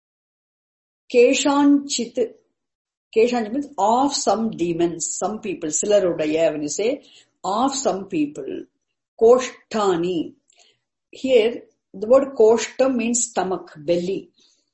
Keshanchit means of some demons, some people, Silarudaya, when you say, of some people, Koshtani. Here, the word Koshtam means stomach, belly.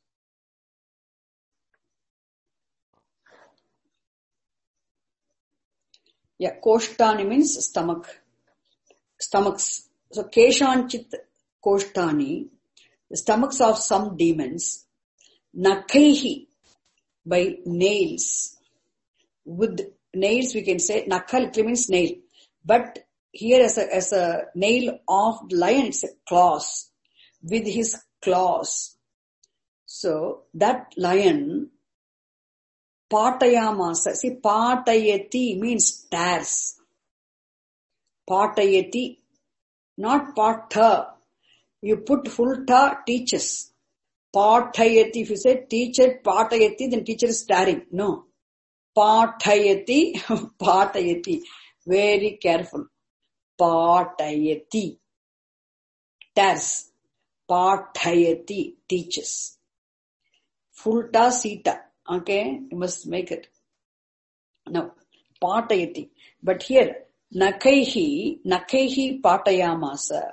Yeah, Koshtani means stomachs. So, Keshanchit Koshtani, the stomachs of some demons, Nakaihi, by nails. With nails we can say, Nakha literally means nail. But here as a nail of the lion, it's a claws. With his claws. So, that lion, Patayamasa, see, Patayati means tears. Patayati, not Patha. You put full ta, teaches. Pathayati, if you say teacher, patayati, then teacher is staring. No. Pathayati, patayati. Very careful. Pathayati. Tears. Pathayati, teaches. Full ta, sita. Okay? You must make it. Now, patayati. But here, nakaihi patayamasa.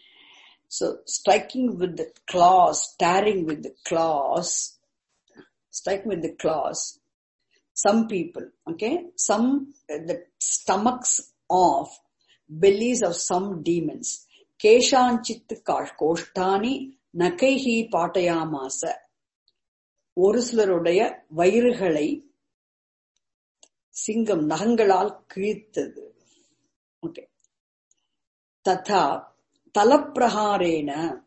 So, striking with the claws, tearing with the claws, striking with the claws. Some people, okay, the stomachs of, bellies of some demons. Keshanchit koshtani nakaihi patayamasa. ஒரு சிலருடைய வயிறுகளை சிங்கம் நகங்களால் கிழித்தது. Okay. ததா தலப்பிரஹாரேன,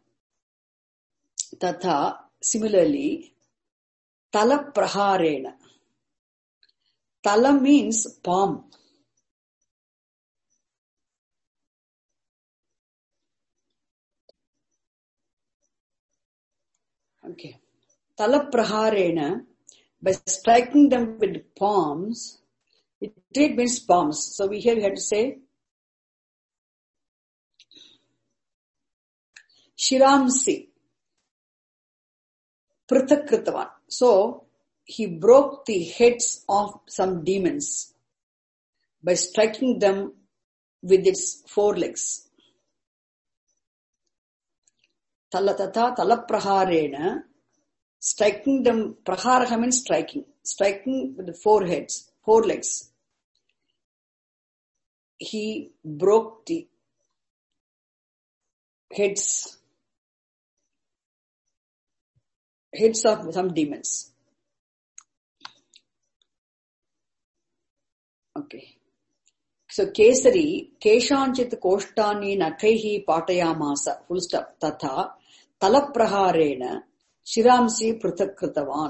ததா similarly, தலப்பிரஹாரேன. Tala means palm. Okay. Talapraharena, by striking them with palms, it means palms. So we have to say Shiramsi Prithakkritavan. So he broke the heads of some demons by striking them with its forelegs. Talatata talapraharena, striking them, praharaha means striking with the forelegs. He broke the heads of some demons. Okay. So Kesari, Keshanchit Koshtani Nakaihi Patayamasa, full stop, Tata, Talapraharena, Shiramsi Prithakkritavan.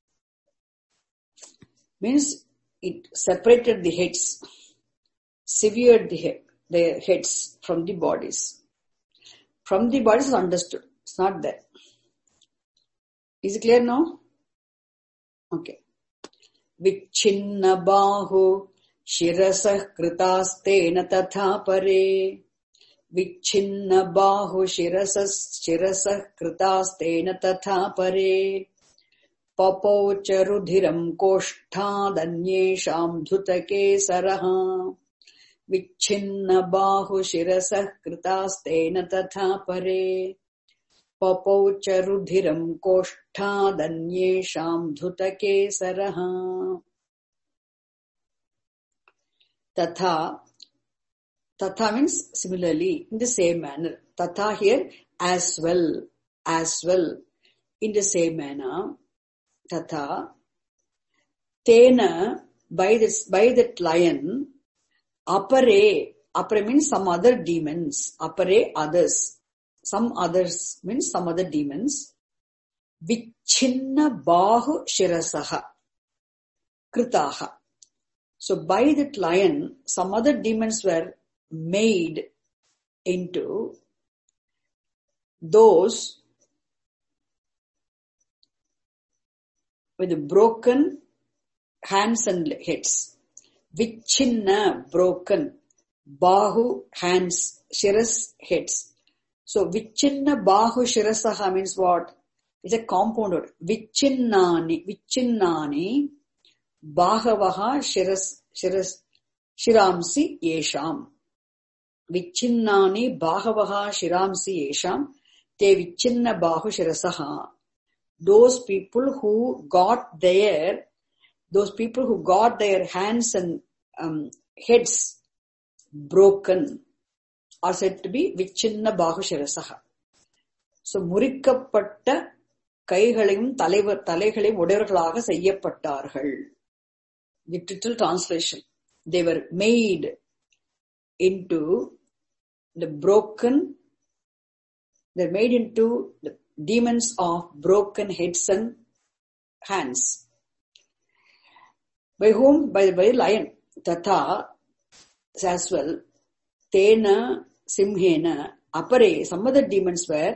Means it separated the heads, severed the heads from the bodies. From the bodies is understood. It's not there. Is it clear now? Okay. Vichinna bahu Shirasah Kritastena Tatha Pare. Vichinna bahu Shirasah Kritastena Tatha Pare. Papaucha rudhiram koshtadanyesham dhutake saraha. Vichinna bahu Shirasah Kritastena Tatha Pare. Papaucha rudhiram koshtadanyesham dhutake saraha. Tatha means similarly, in the same manner. Tatha here, as well, in the same manner. Tatha, tena, by that lion, apare means some other demons, apare others, some others means some other demons, vichinna bahu shirasaha, kritaha. So by that lion, some other demons were made into those with broken hands and heads. Vichinna, broken. Bahu, hands. Shiras, heads. So vichinna bahu shirasaha means what? It's a compound word. Vichinnani, Bahavaha shiramsi yesham. Vichinnani bahavaha shiramsi yesham. Te vichinna bahu shirasaha. Those people who got their hands and heads broken are said to be vichinna bahu shirasaha. So murikkapatta கைகளையும் தலைகளையும் உடையவர்களாக செய்யப்பட்டார்கள். Literal translation. They were made into the demons of broken heads and hands. By whom? By the lion. Tatha, as well. Tena, simhena, apare. Some other demons were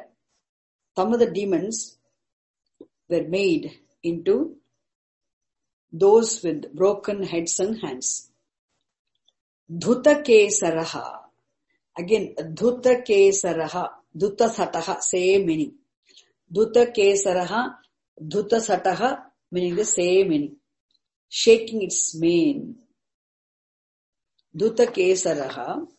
made into those with broken heads and hands. Dhutakesaraha. Again, Dhutakesaraha, Dhutasataha, same meaning. Dhutakesaraha, Dhutasataha, meaning the same meaning. Shaking its mane. Dhutakesaraha,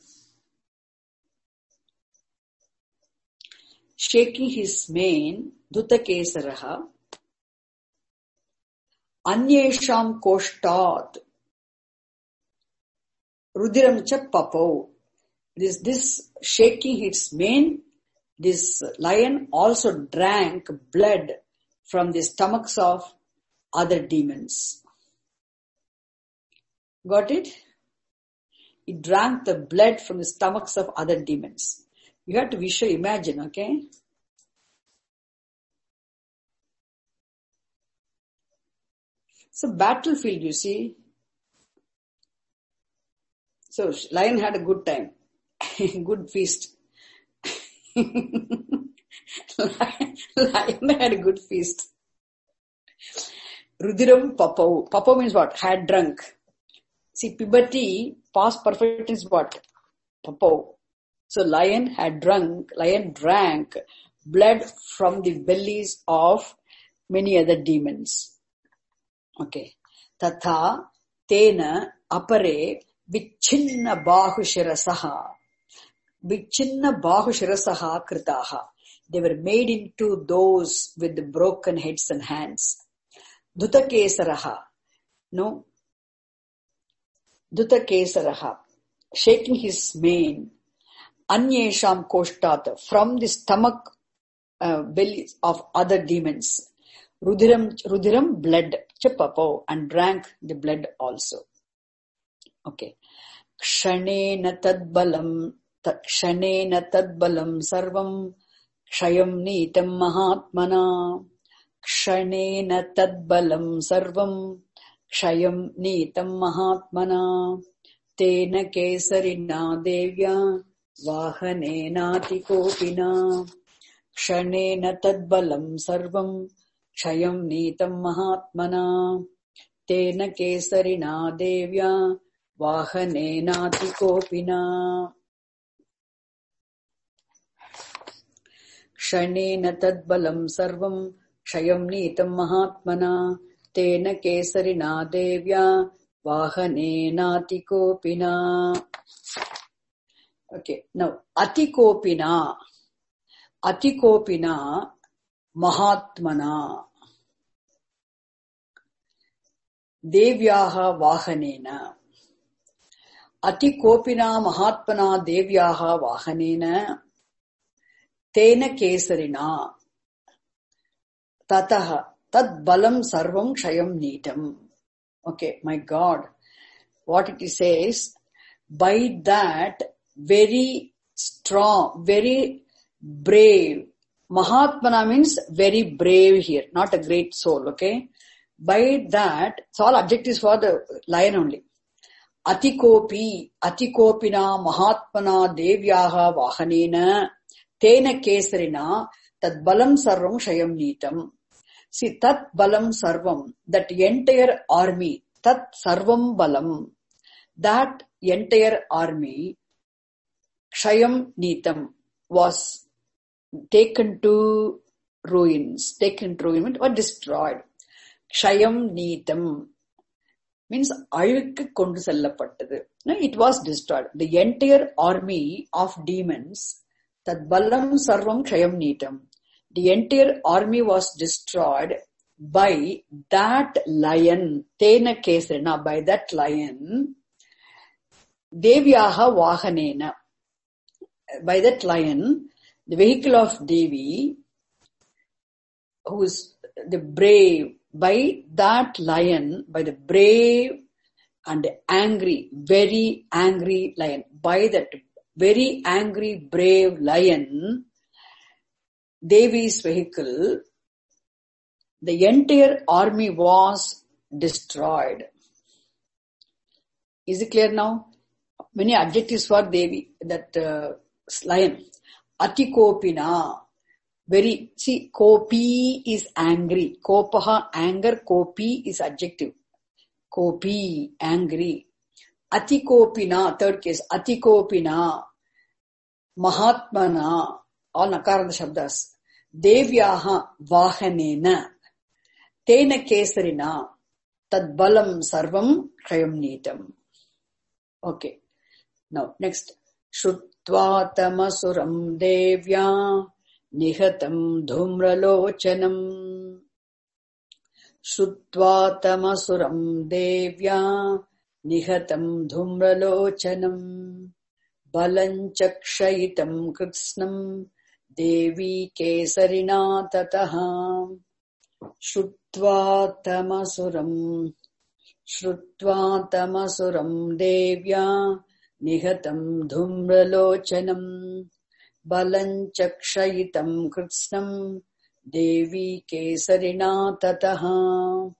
shaking his mane, Dhutakesaraha, Anyesham koshtat rudiram cha papo. This shaking its mane, this lion also drank blood from the stomachs of other demons. Got it? It drank the blood from the stomachs of other demons. You have to visually imagine, okay? It's a battlefield, you see. So, lion had a good time. Good feast. Lion had a good feast. Rudiram papo. Papo means what? Had drunk. See, puberty, past perfect is what? Papo. So lion drank blood from the bellies of many other demons. Okay. Tatha tena apare vichinna bahushirasaha. Vichinna bahushirasaha kritaha. They were made into those with the broken heads and hands. Dhutakesaraha. No. Dhutakesaraha. Shaking his mane. Anyesham koshtat. From the stomach bellies of other demons. Rudiram blood. Chapapo. And drank the blood also. Okay. Kshanena tadbalam sarvam kshayam nitam mahatmana. Kshanena tadbalam sarvam kshayam nitam mahatmana. Tena kesarina devya vahanenati kopina. Kshanena tadbalam sarvam kshayam nitam mahatmana. Tena kesarina devya vahanenati kopina. Kshanena tadbalam sarvam kshayam nitam mahatmana. Tena kesarina devya vahanenati kopina. Okay, now atikopina. Atikopina mahatmana. Devyaha vahanena. Atikopina mahatmana devyaha vahanena. Tena kesarina. Tataha tad balam sarvam kshayam nitam. Okay, my God. What it says, by that very strong, very brave. Mahatmana means very brave here, not a great soul, okay? By that, it's all adjectives for the lion only. Atikopina mahatmana devyaha vahanena tena kesarina tad balam sarvam shayam nitam. See, tat balam sarvam, that entire army, tat sarvam balam, that entire army, kshayam nitam, was taken to ruins, or destroyed. Kshayam nitam means அழுக்கு கொண்டு செல்லப்பட்டது. No, it was destroyed. The entire army of demons, that balam sarvam kshayam nitam, the entire army was destroyed by that lion, tena kesarina, by that lion, devyaha vahanena, by that lion, the vehicle of Devi, who is the brave, by that lion, by the brave and angry, very angry lion, by that very angry, brave lion, Devi's vehicle, the entire army was destroyed. Is it clear now? Many adjectives for Devi, that lion. Atikopina, very, see, kopi is angry. Kopaha, anger, kopi is adjective. Kopi, angry. Atikopina, third case, atikopina, mahatmana, all nakaranta shabdas. Devyaha vahanena, tena kesarina, tad balam sarvam kshayam nitam. Okay. Now, next. Shrutva tamasuram devya nihatam dhumralochanam. Shrutva tamasuram devya nihatam dhumralochanam balam chakshayitam kritsnam devi kesarina tataha. Shrutva tamasuram devya nihatam dhumralochanam balam chakshayitam kritsnam devi kesarina tataha.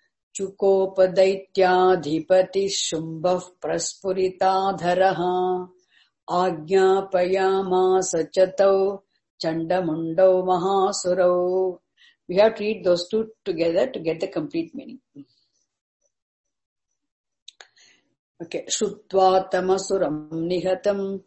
Chukopadaityaadhipati Shumbhav praspuritadharaha Ajñapayamasa chatau Chandamundau Mahasurau. We have to read those two together to get the complete meaning. Okay. Shrutva tamasuram nihatam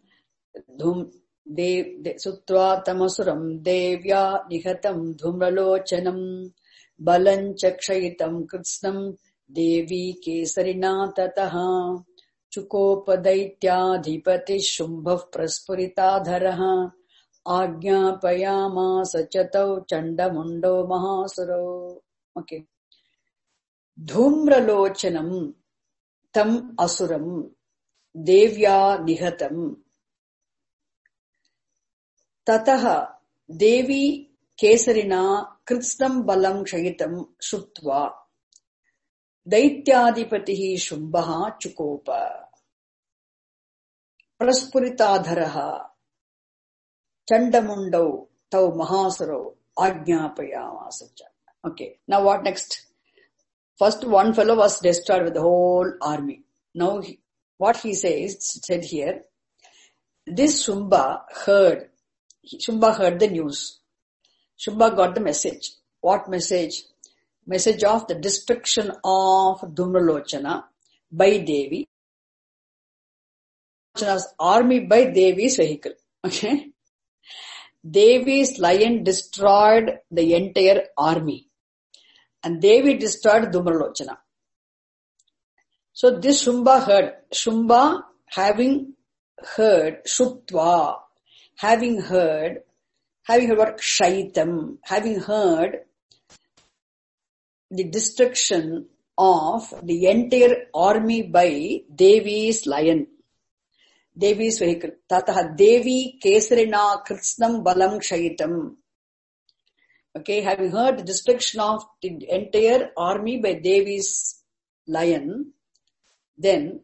Sutva tamasuram devya nihatam dhumralochanam balam chakshayitam kritsnam devi kesarina tataha. Chukopadaityaadhipati Shumbhav praspuritadharaha Ajñapayamasa chatau Chandamundau Mahasuro. Okay. Dhumralochanam tam asuram devya nihatam tataha devi kesarina kritsnam balam kshayitam shrutva daityadipatihi Shumbhaha chukopa praspuritadharaha Chandamundau tau Mahasuro Ajñapayamasa. Okay, now what next? First one fellow was destroyed with the whole army. Now what he said here, this Shumbha heard the news. Shumbha got the message. What message? Message of the destruction of Dhumralochana by Devi. Dhumralochana's army by Devi's vehicle. Okay. Devi's lion destroyed the entire army. And Devi destroyed Dhumralochana. So this Shumbha heard. Shumbha having heard Shrutva, having heard what Kshayitam, having heard the destruction of the entire army by Devi's lion, Devi's vehicle. Tataha Devi Kesarina Kritsnam Balam Kshayitam. Okay, having heard the destruction of the entire army by Devi's lion, then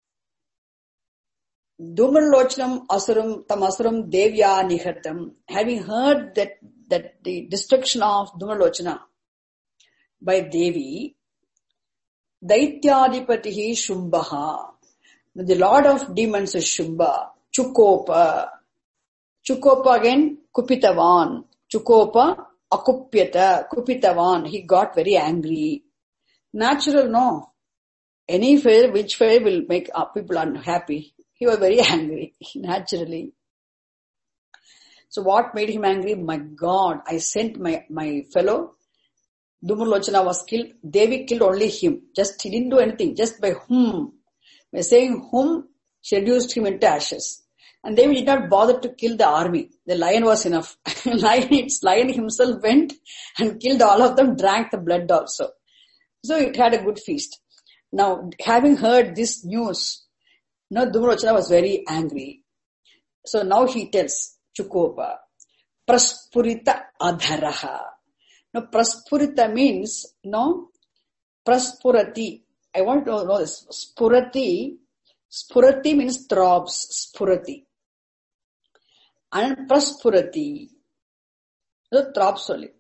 Dhumralochanam asuram tam asuram devya nihatam. Having heard that the destruction of Dhumralochana by Devi, Daityadipatihi Shumbhaha. The lord of demons is Shumbha. Chukopa. Chukopa again, Kupitavan. Chukopa, Akupyata. Kupitavan. He got very angry. Natural, no. Any failure, which failure will make people unhappy. He was very angry, naturally. So what made him angry? My God, I sent my fellow. Dhumralochana was killed. Devi killed only him. He didn't do anything. Just by whom? By saying whom, she reduced him into ashes. And Devi did not bother to kill the army. The lion was enough. Lion himself went and killed all of them, drank the blood also. So it had a good feast. Now, having heard this news, Dhumralochana was very angry. So now he tells Chukopa, Praspurita Adharaha. Now, Praspurita means, Praspurati. I want to know this. Spurati means throbs, Spurati. And Praspurati, the throbs only.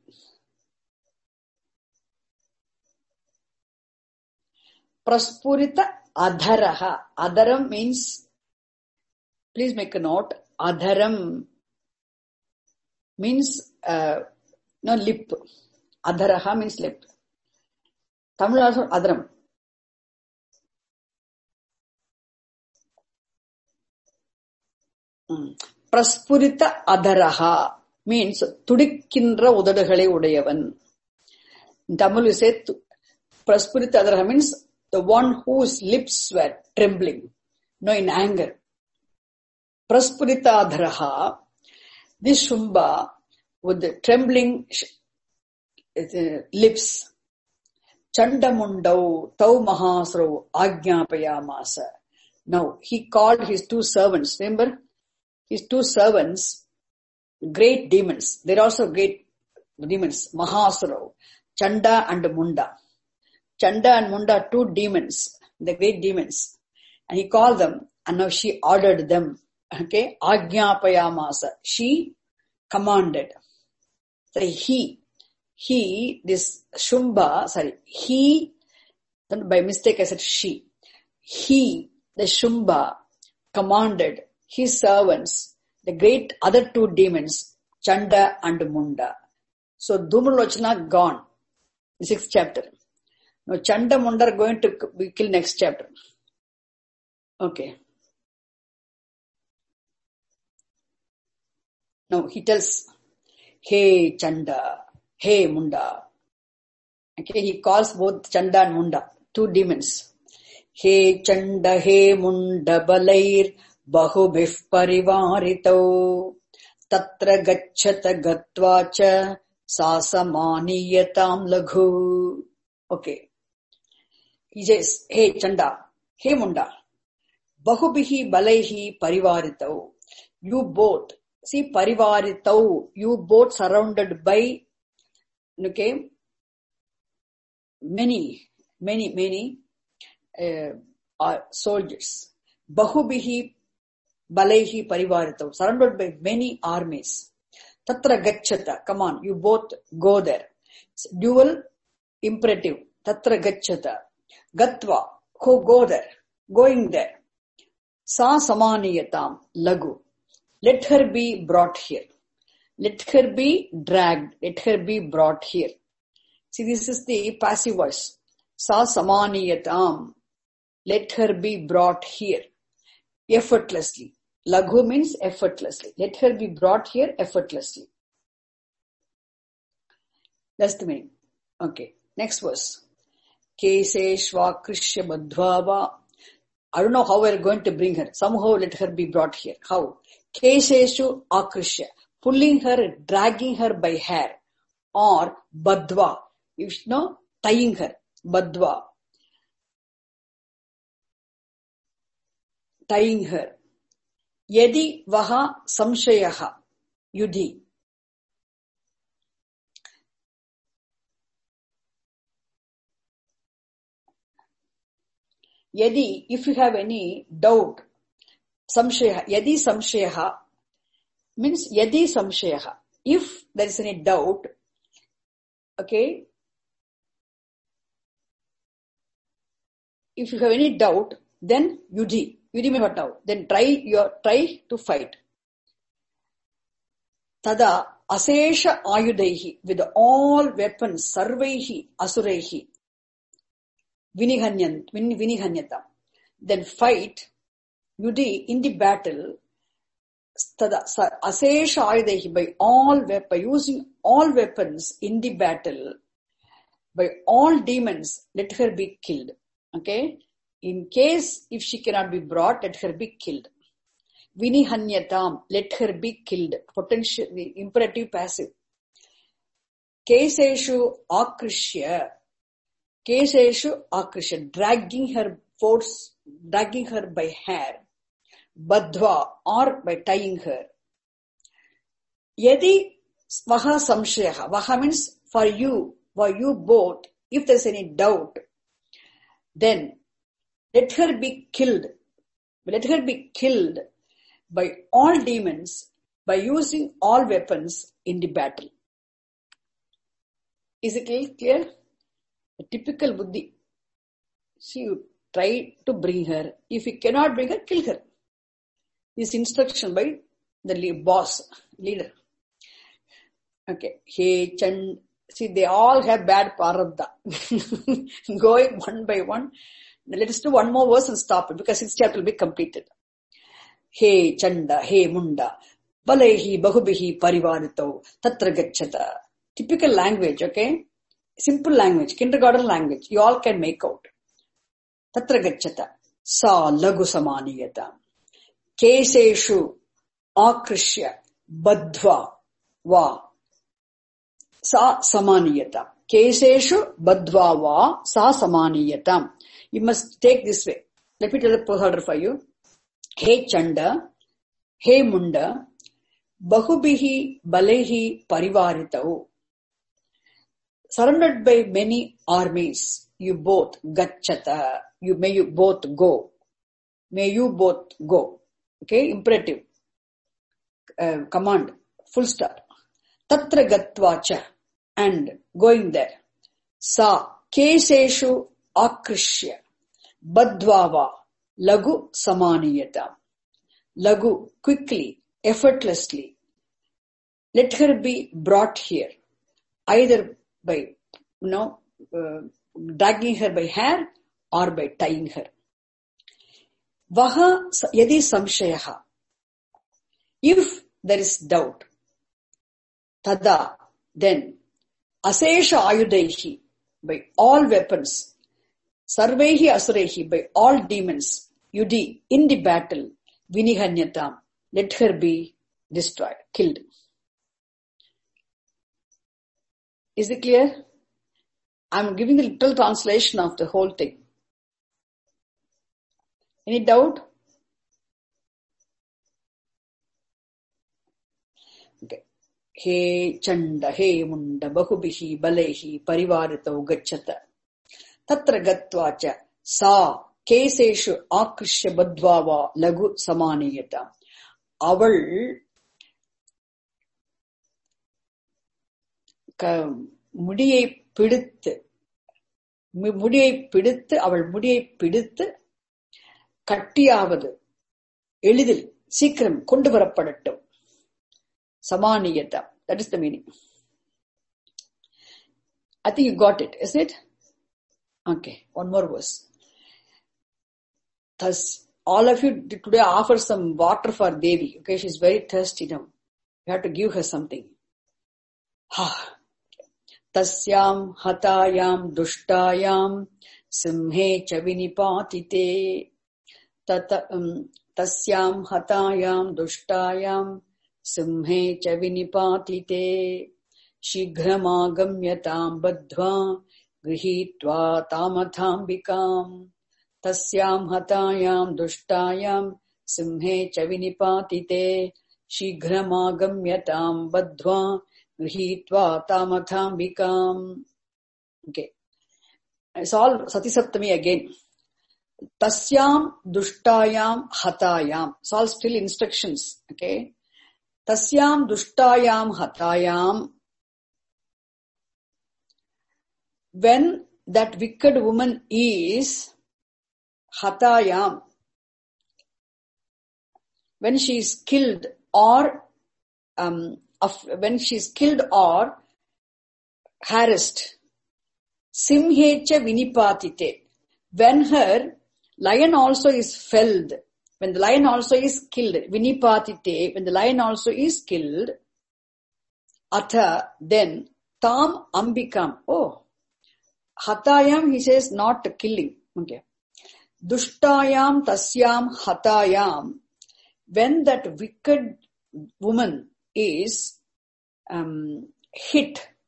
Praspurita Adharaha. Adharam means, please make a note, Adharam means, lip. Adharaha means lip. Tamil also Adharam. Praspurita Adharaha means Tudikindra Udadagale Udayavan. In Tamil you say Praspurita Adharaha means the one whose lips were trembling, in anger. Praspurita Adharaha, this Shumbha with the trembling lips, Chandamundau Tau Mahasrau Ajñapayamasa. Now, he called his two servants. Remember? His two servants, great demons. They're also great demons. Mahasrau, Chanda and Munda. Chanda and Munda, two demons, the great demons. And he called them, and now she ordered them. Okay? Ajñapayamasa. She commanded. Sorry, this Shumba, then by mistake I said she. He, the Shumba, commanded his servants, the great other two demons, Chanda and Munda. So Dhumalochana gone, the 6th chapter. Now Chanda Munda are going to be killed next chapter. Okay. Now he tells, hey Chanda, hey Munda. Okay, he calls both Chanda and Munda, two demons. Hey Chanda, hey Munda balair bahubhih parivaritau tatra gacchata gatvacha sasamaniyatam laghu. Okay. He says, hey Chanda, hey Munda, bahubhihi balaihi parivaritau. You both, see parivaritau, you both surrounded by, okay, many soldiers. Bahubhihi balaihi parivaritau, surrounded by many armies. Tatra gacchata, come on, you both go there. Dual imperative. Tatra gacchata. Gatva, who go there, going there. Sa samaniyatam lagu. Let her be brought here. Let her be dragged. Let her be brought here. See, this is the passive voice. Sa samaniyatam. Let her be brought here. Effortlessly. Laghu means effortlessly. Let her be brought here effortlessly. That's the meaning. Okay. Next verse. Keseshva krishya badhvava. I don't know how we're going to bring her. Somehow let her be brought here. How? Keseshu akrishya. Pulling her, dragging her by hair. Or badhva. Tying her. Badhva. Tying her. Yadi vaha samshayaha. Yudhi. Yadi, if you have any doubt, samshayaha, yadi samshayaha means yadi samshayaha. If there is any doubt, okay, if you have any doubt, then yudhi means what now? Then try to fight. Tada asesha ayudaihi, with all weapons, sarvaihi asuraihi. Vinihanyata. Then fight, yudhi, in the battle, asesha ayudehi, by using all weapons in the battle, by all demons, let her be killed. Okay? In case if she cannot be brought, let her be killed. Vinihanyatam, let her be killed. Potential, the imperative passive. Keseshu akrishya, dragging her by hair, badhva, or by tying her. Yadi vaha samshayaha, vaha means for you both, if there's any doubt, then let her be killed. Let her be killed by all demons, by using all weapons in the battle. Is it clear? A typical buddhi. See, you try to bring her. If you cannot bring her, kill her. This instruction by the boss, leader. Okay. Hey, Chand. See, they all have bad prarabdha. Going one by one. Let us do one more verse and stop it, because 6th chapter will be completed. Hey Chanda, hey Munda, balaihi bahubihi parivaritau, tatra gacchata. Typical language, okay? Simple language, kindergarten language. You all can make out. Tatra gacchata, sa lagu samaniyata. Keseshu akrishya badhva va sa samaniyata. Keseshu badvava sa samaniyatam. You must take this way. Let me tell the order for you. He Chanda, he Munda, bahubihi balehi parivaritau. Surrounded by many armies, you both gacchata. May you both go. May you both go. Okay, imperative. Command. Full stop. Tatra gatvacha. And going there. Sa keseshu akrishya. Badvava. Lagu samaniyata. Lagu, quickly, effortlessly. Let her be brought here. Either by, dragging her by hair or by tying her. Vaha yadi samshayaha. If there is doubt, tada, then asesha ayudaihi, by all weapons, sarvehi asurehi, by all demons, yudi, in the battle, vinihanyatam, let her be destroyed, killed. Is it clear? I'm giving the literal translation of the whole thing. Any doubt? Okay. He Chanda, he Munda, bahubihi, balehi, parivaritau gacchata. Tatra gatvacha, sa, keseshu akrishya badvava, lagu samaniyata. Aval முடியை பிடித்து அவள் முடியை பிடித்து கட்டியாவது எளிதில் சீக்கிரம் கொண்டு வரப்படட்டும். Samaniyata. That is the meaning. I think you got it, is it? Okay, one more verse. Thus, all of you today offer some water for Devi. Okay, she's very thirsty now. You have to give her something. Tasyam hatayam dushtayam simhe cha vinipatite. Tasyam hatayam dushtayam simhe cha vinipatite. Shighramāgamyatam badhva grihitva tamathambikam. Tasyam hatayam dushtayam simhe cha vinipatite. Shighramāgamyatam badhva grihitva tamathambikam. Okay. It's all Sati Saptami again. Tasyam dushtayam hatayam. It's all still instructions. Okay. Tasyam dushtayam hatayam. When that wicked woman is hatayam, when she is killed or when she is killed or harassed, simhecha vinipatite, when her lion also is felled, when the lion also is killed, vinipatite, when the lion also is killed, atha, then tam ambikam, hatayam, he says not killing, okay. Dushtayam tasyam hatayam, when that wicked woman is hit.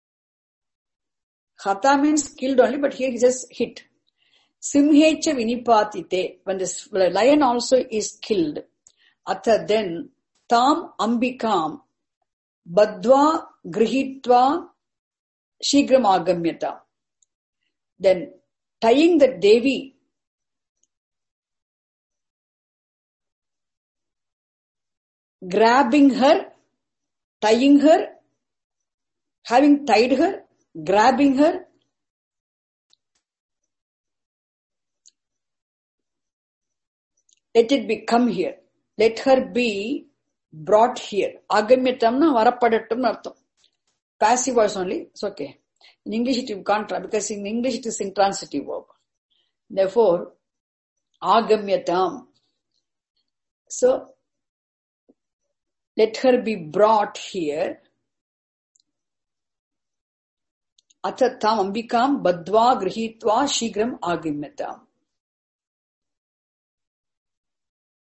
Hata means killed only, but here he says hit. Simhecha vinipatite, when the lion also is killed. Atha, then tam ambikam badva grihitva shigram agamyata. Then tying the Devi, grabbing her, tying her, having tied her, grabbing her, let it be come here. Let her be brought here. Agamyatamna varapadatum artham. Passive voice only. It's okay. In English you can't try because in English it is intransitive verb. Therefore, agamyatam. So, let her be brought here. Atha tam ambikam badva grihitva shigram agamyatam.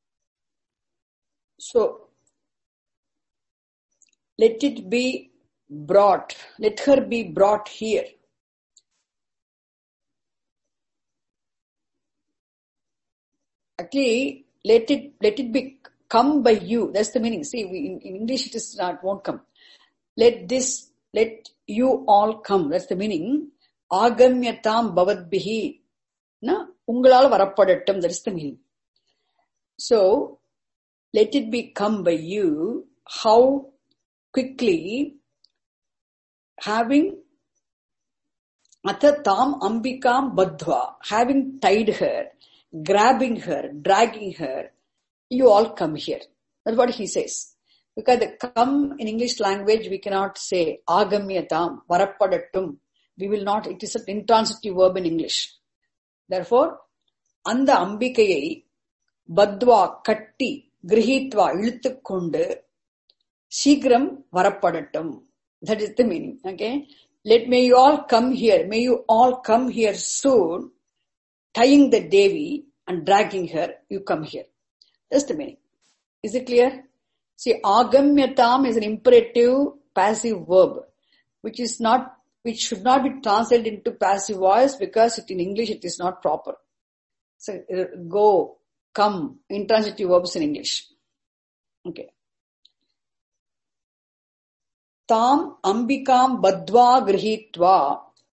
So, let it be brought. Let her be brought here. Actually, let it be come by you. That's the meaning. See, in English it is not, won't come. Let you all come. That's the meaning. Agamyatam bhavadbihi. Na, ungalal varappadattam. That is the meaning. So, let it be come by you. How quickly? Having Atatam ambikam badhva. Having tied her, grabbing her, dragging her, you all come here. That's what he says. Because the come in English language, we cannot say agamyatam, varappadattum. We will not, it is an intransitive verb in English. Therefore, anda ambikayai badhva katti grihitva iluthukondu shigram varappadattum. That is the meaning. Okay. May you all come here. May you all come here soon. Tying the Devi and dragging her, you come here. That's the meaning. Is it clear? See, agamyatam is an imperative passive verb, which should not be translated into passive voice because in English it is not proper. So, go, come, intransitive verbs in English. Okay. Tam ambikam badhva grihitva.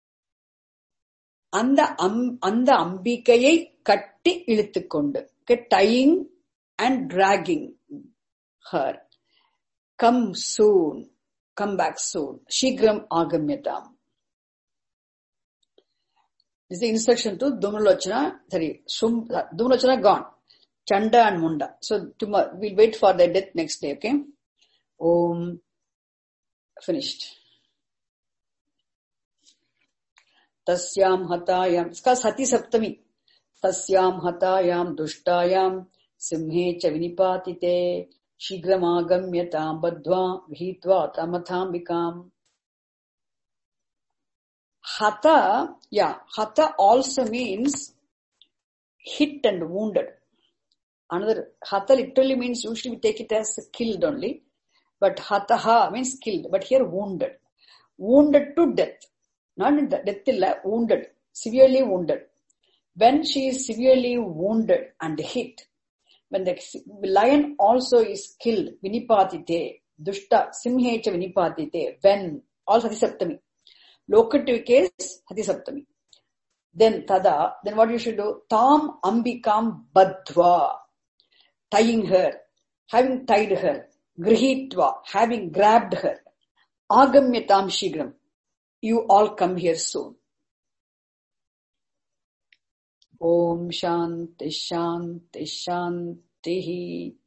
Anda ambikayai katti iluthukondu. Okay, tying and dragging her. Come soon. Come back soon. Shigram agamyatam. This is the instruction to Dhumalochana. Dhumalochana gone. Chanda and Munda. So tomorrow we'll wait for their death next day. Okay. Om. Finished. Tasyam hatayam. It's called Sati Saptami. Tasyam hatayam dushtayam simhe cha vinipatite shigramagamyatam badhva vihitva tamathambikam. Hatha also means hit and wounded. Another, hatha literally means, usually we take it as killed only. But hataha means killed, but here wounded. Wounded to death. Not in the death illa, wounded. Severely wounded. When she is severely wounded and hit, when the lion also is killed, vinipatite, dushta, simhecha vinipatite, when, all Sati Saptami. Locative case, Sati Saptami. Then what you should do? Tam ambikam badhva. Tying her, having tied her. Grihitva, having grabbed her. Agamyatam shigram. You all come here soon. Om Shanti Shanti Shanti.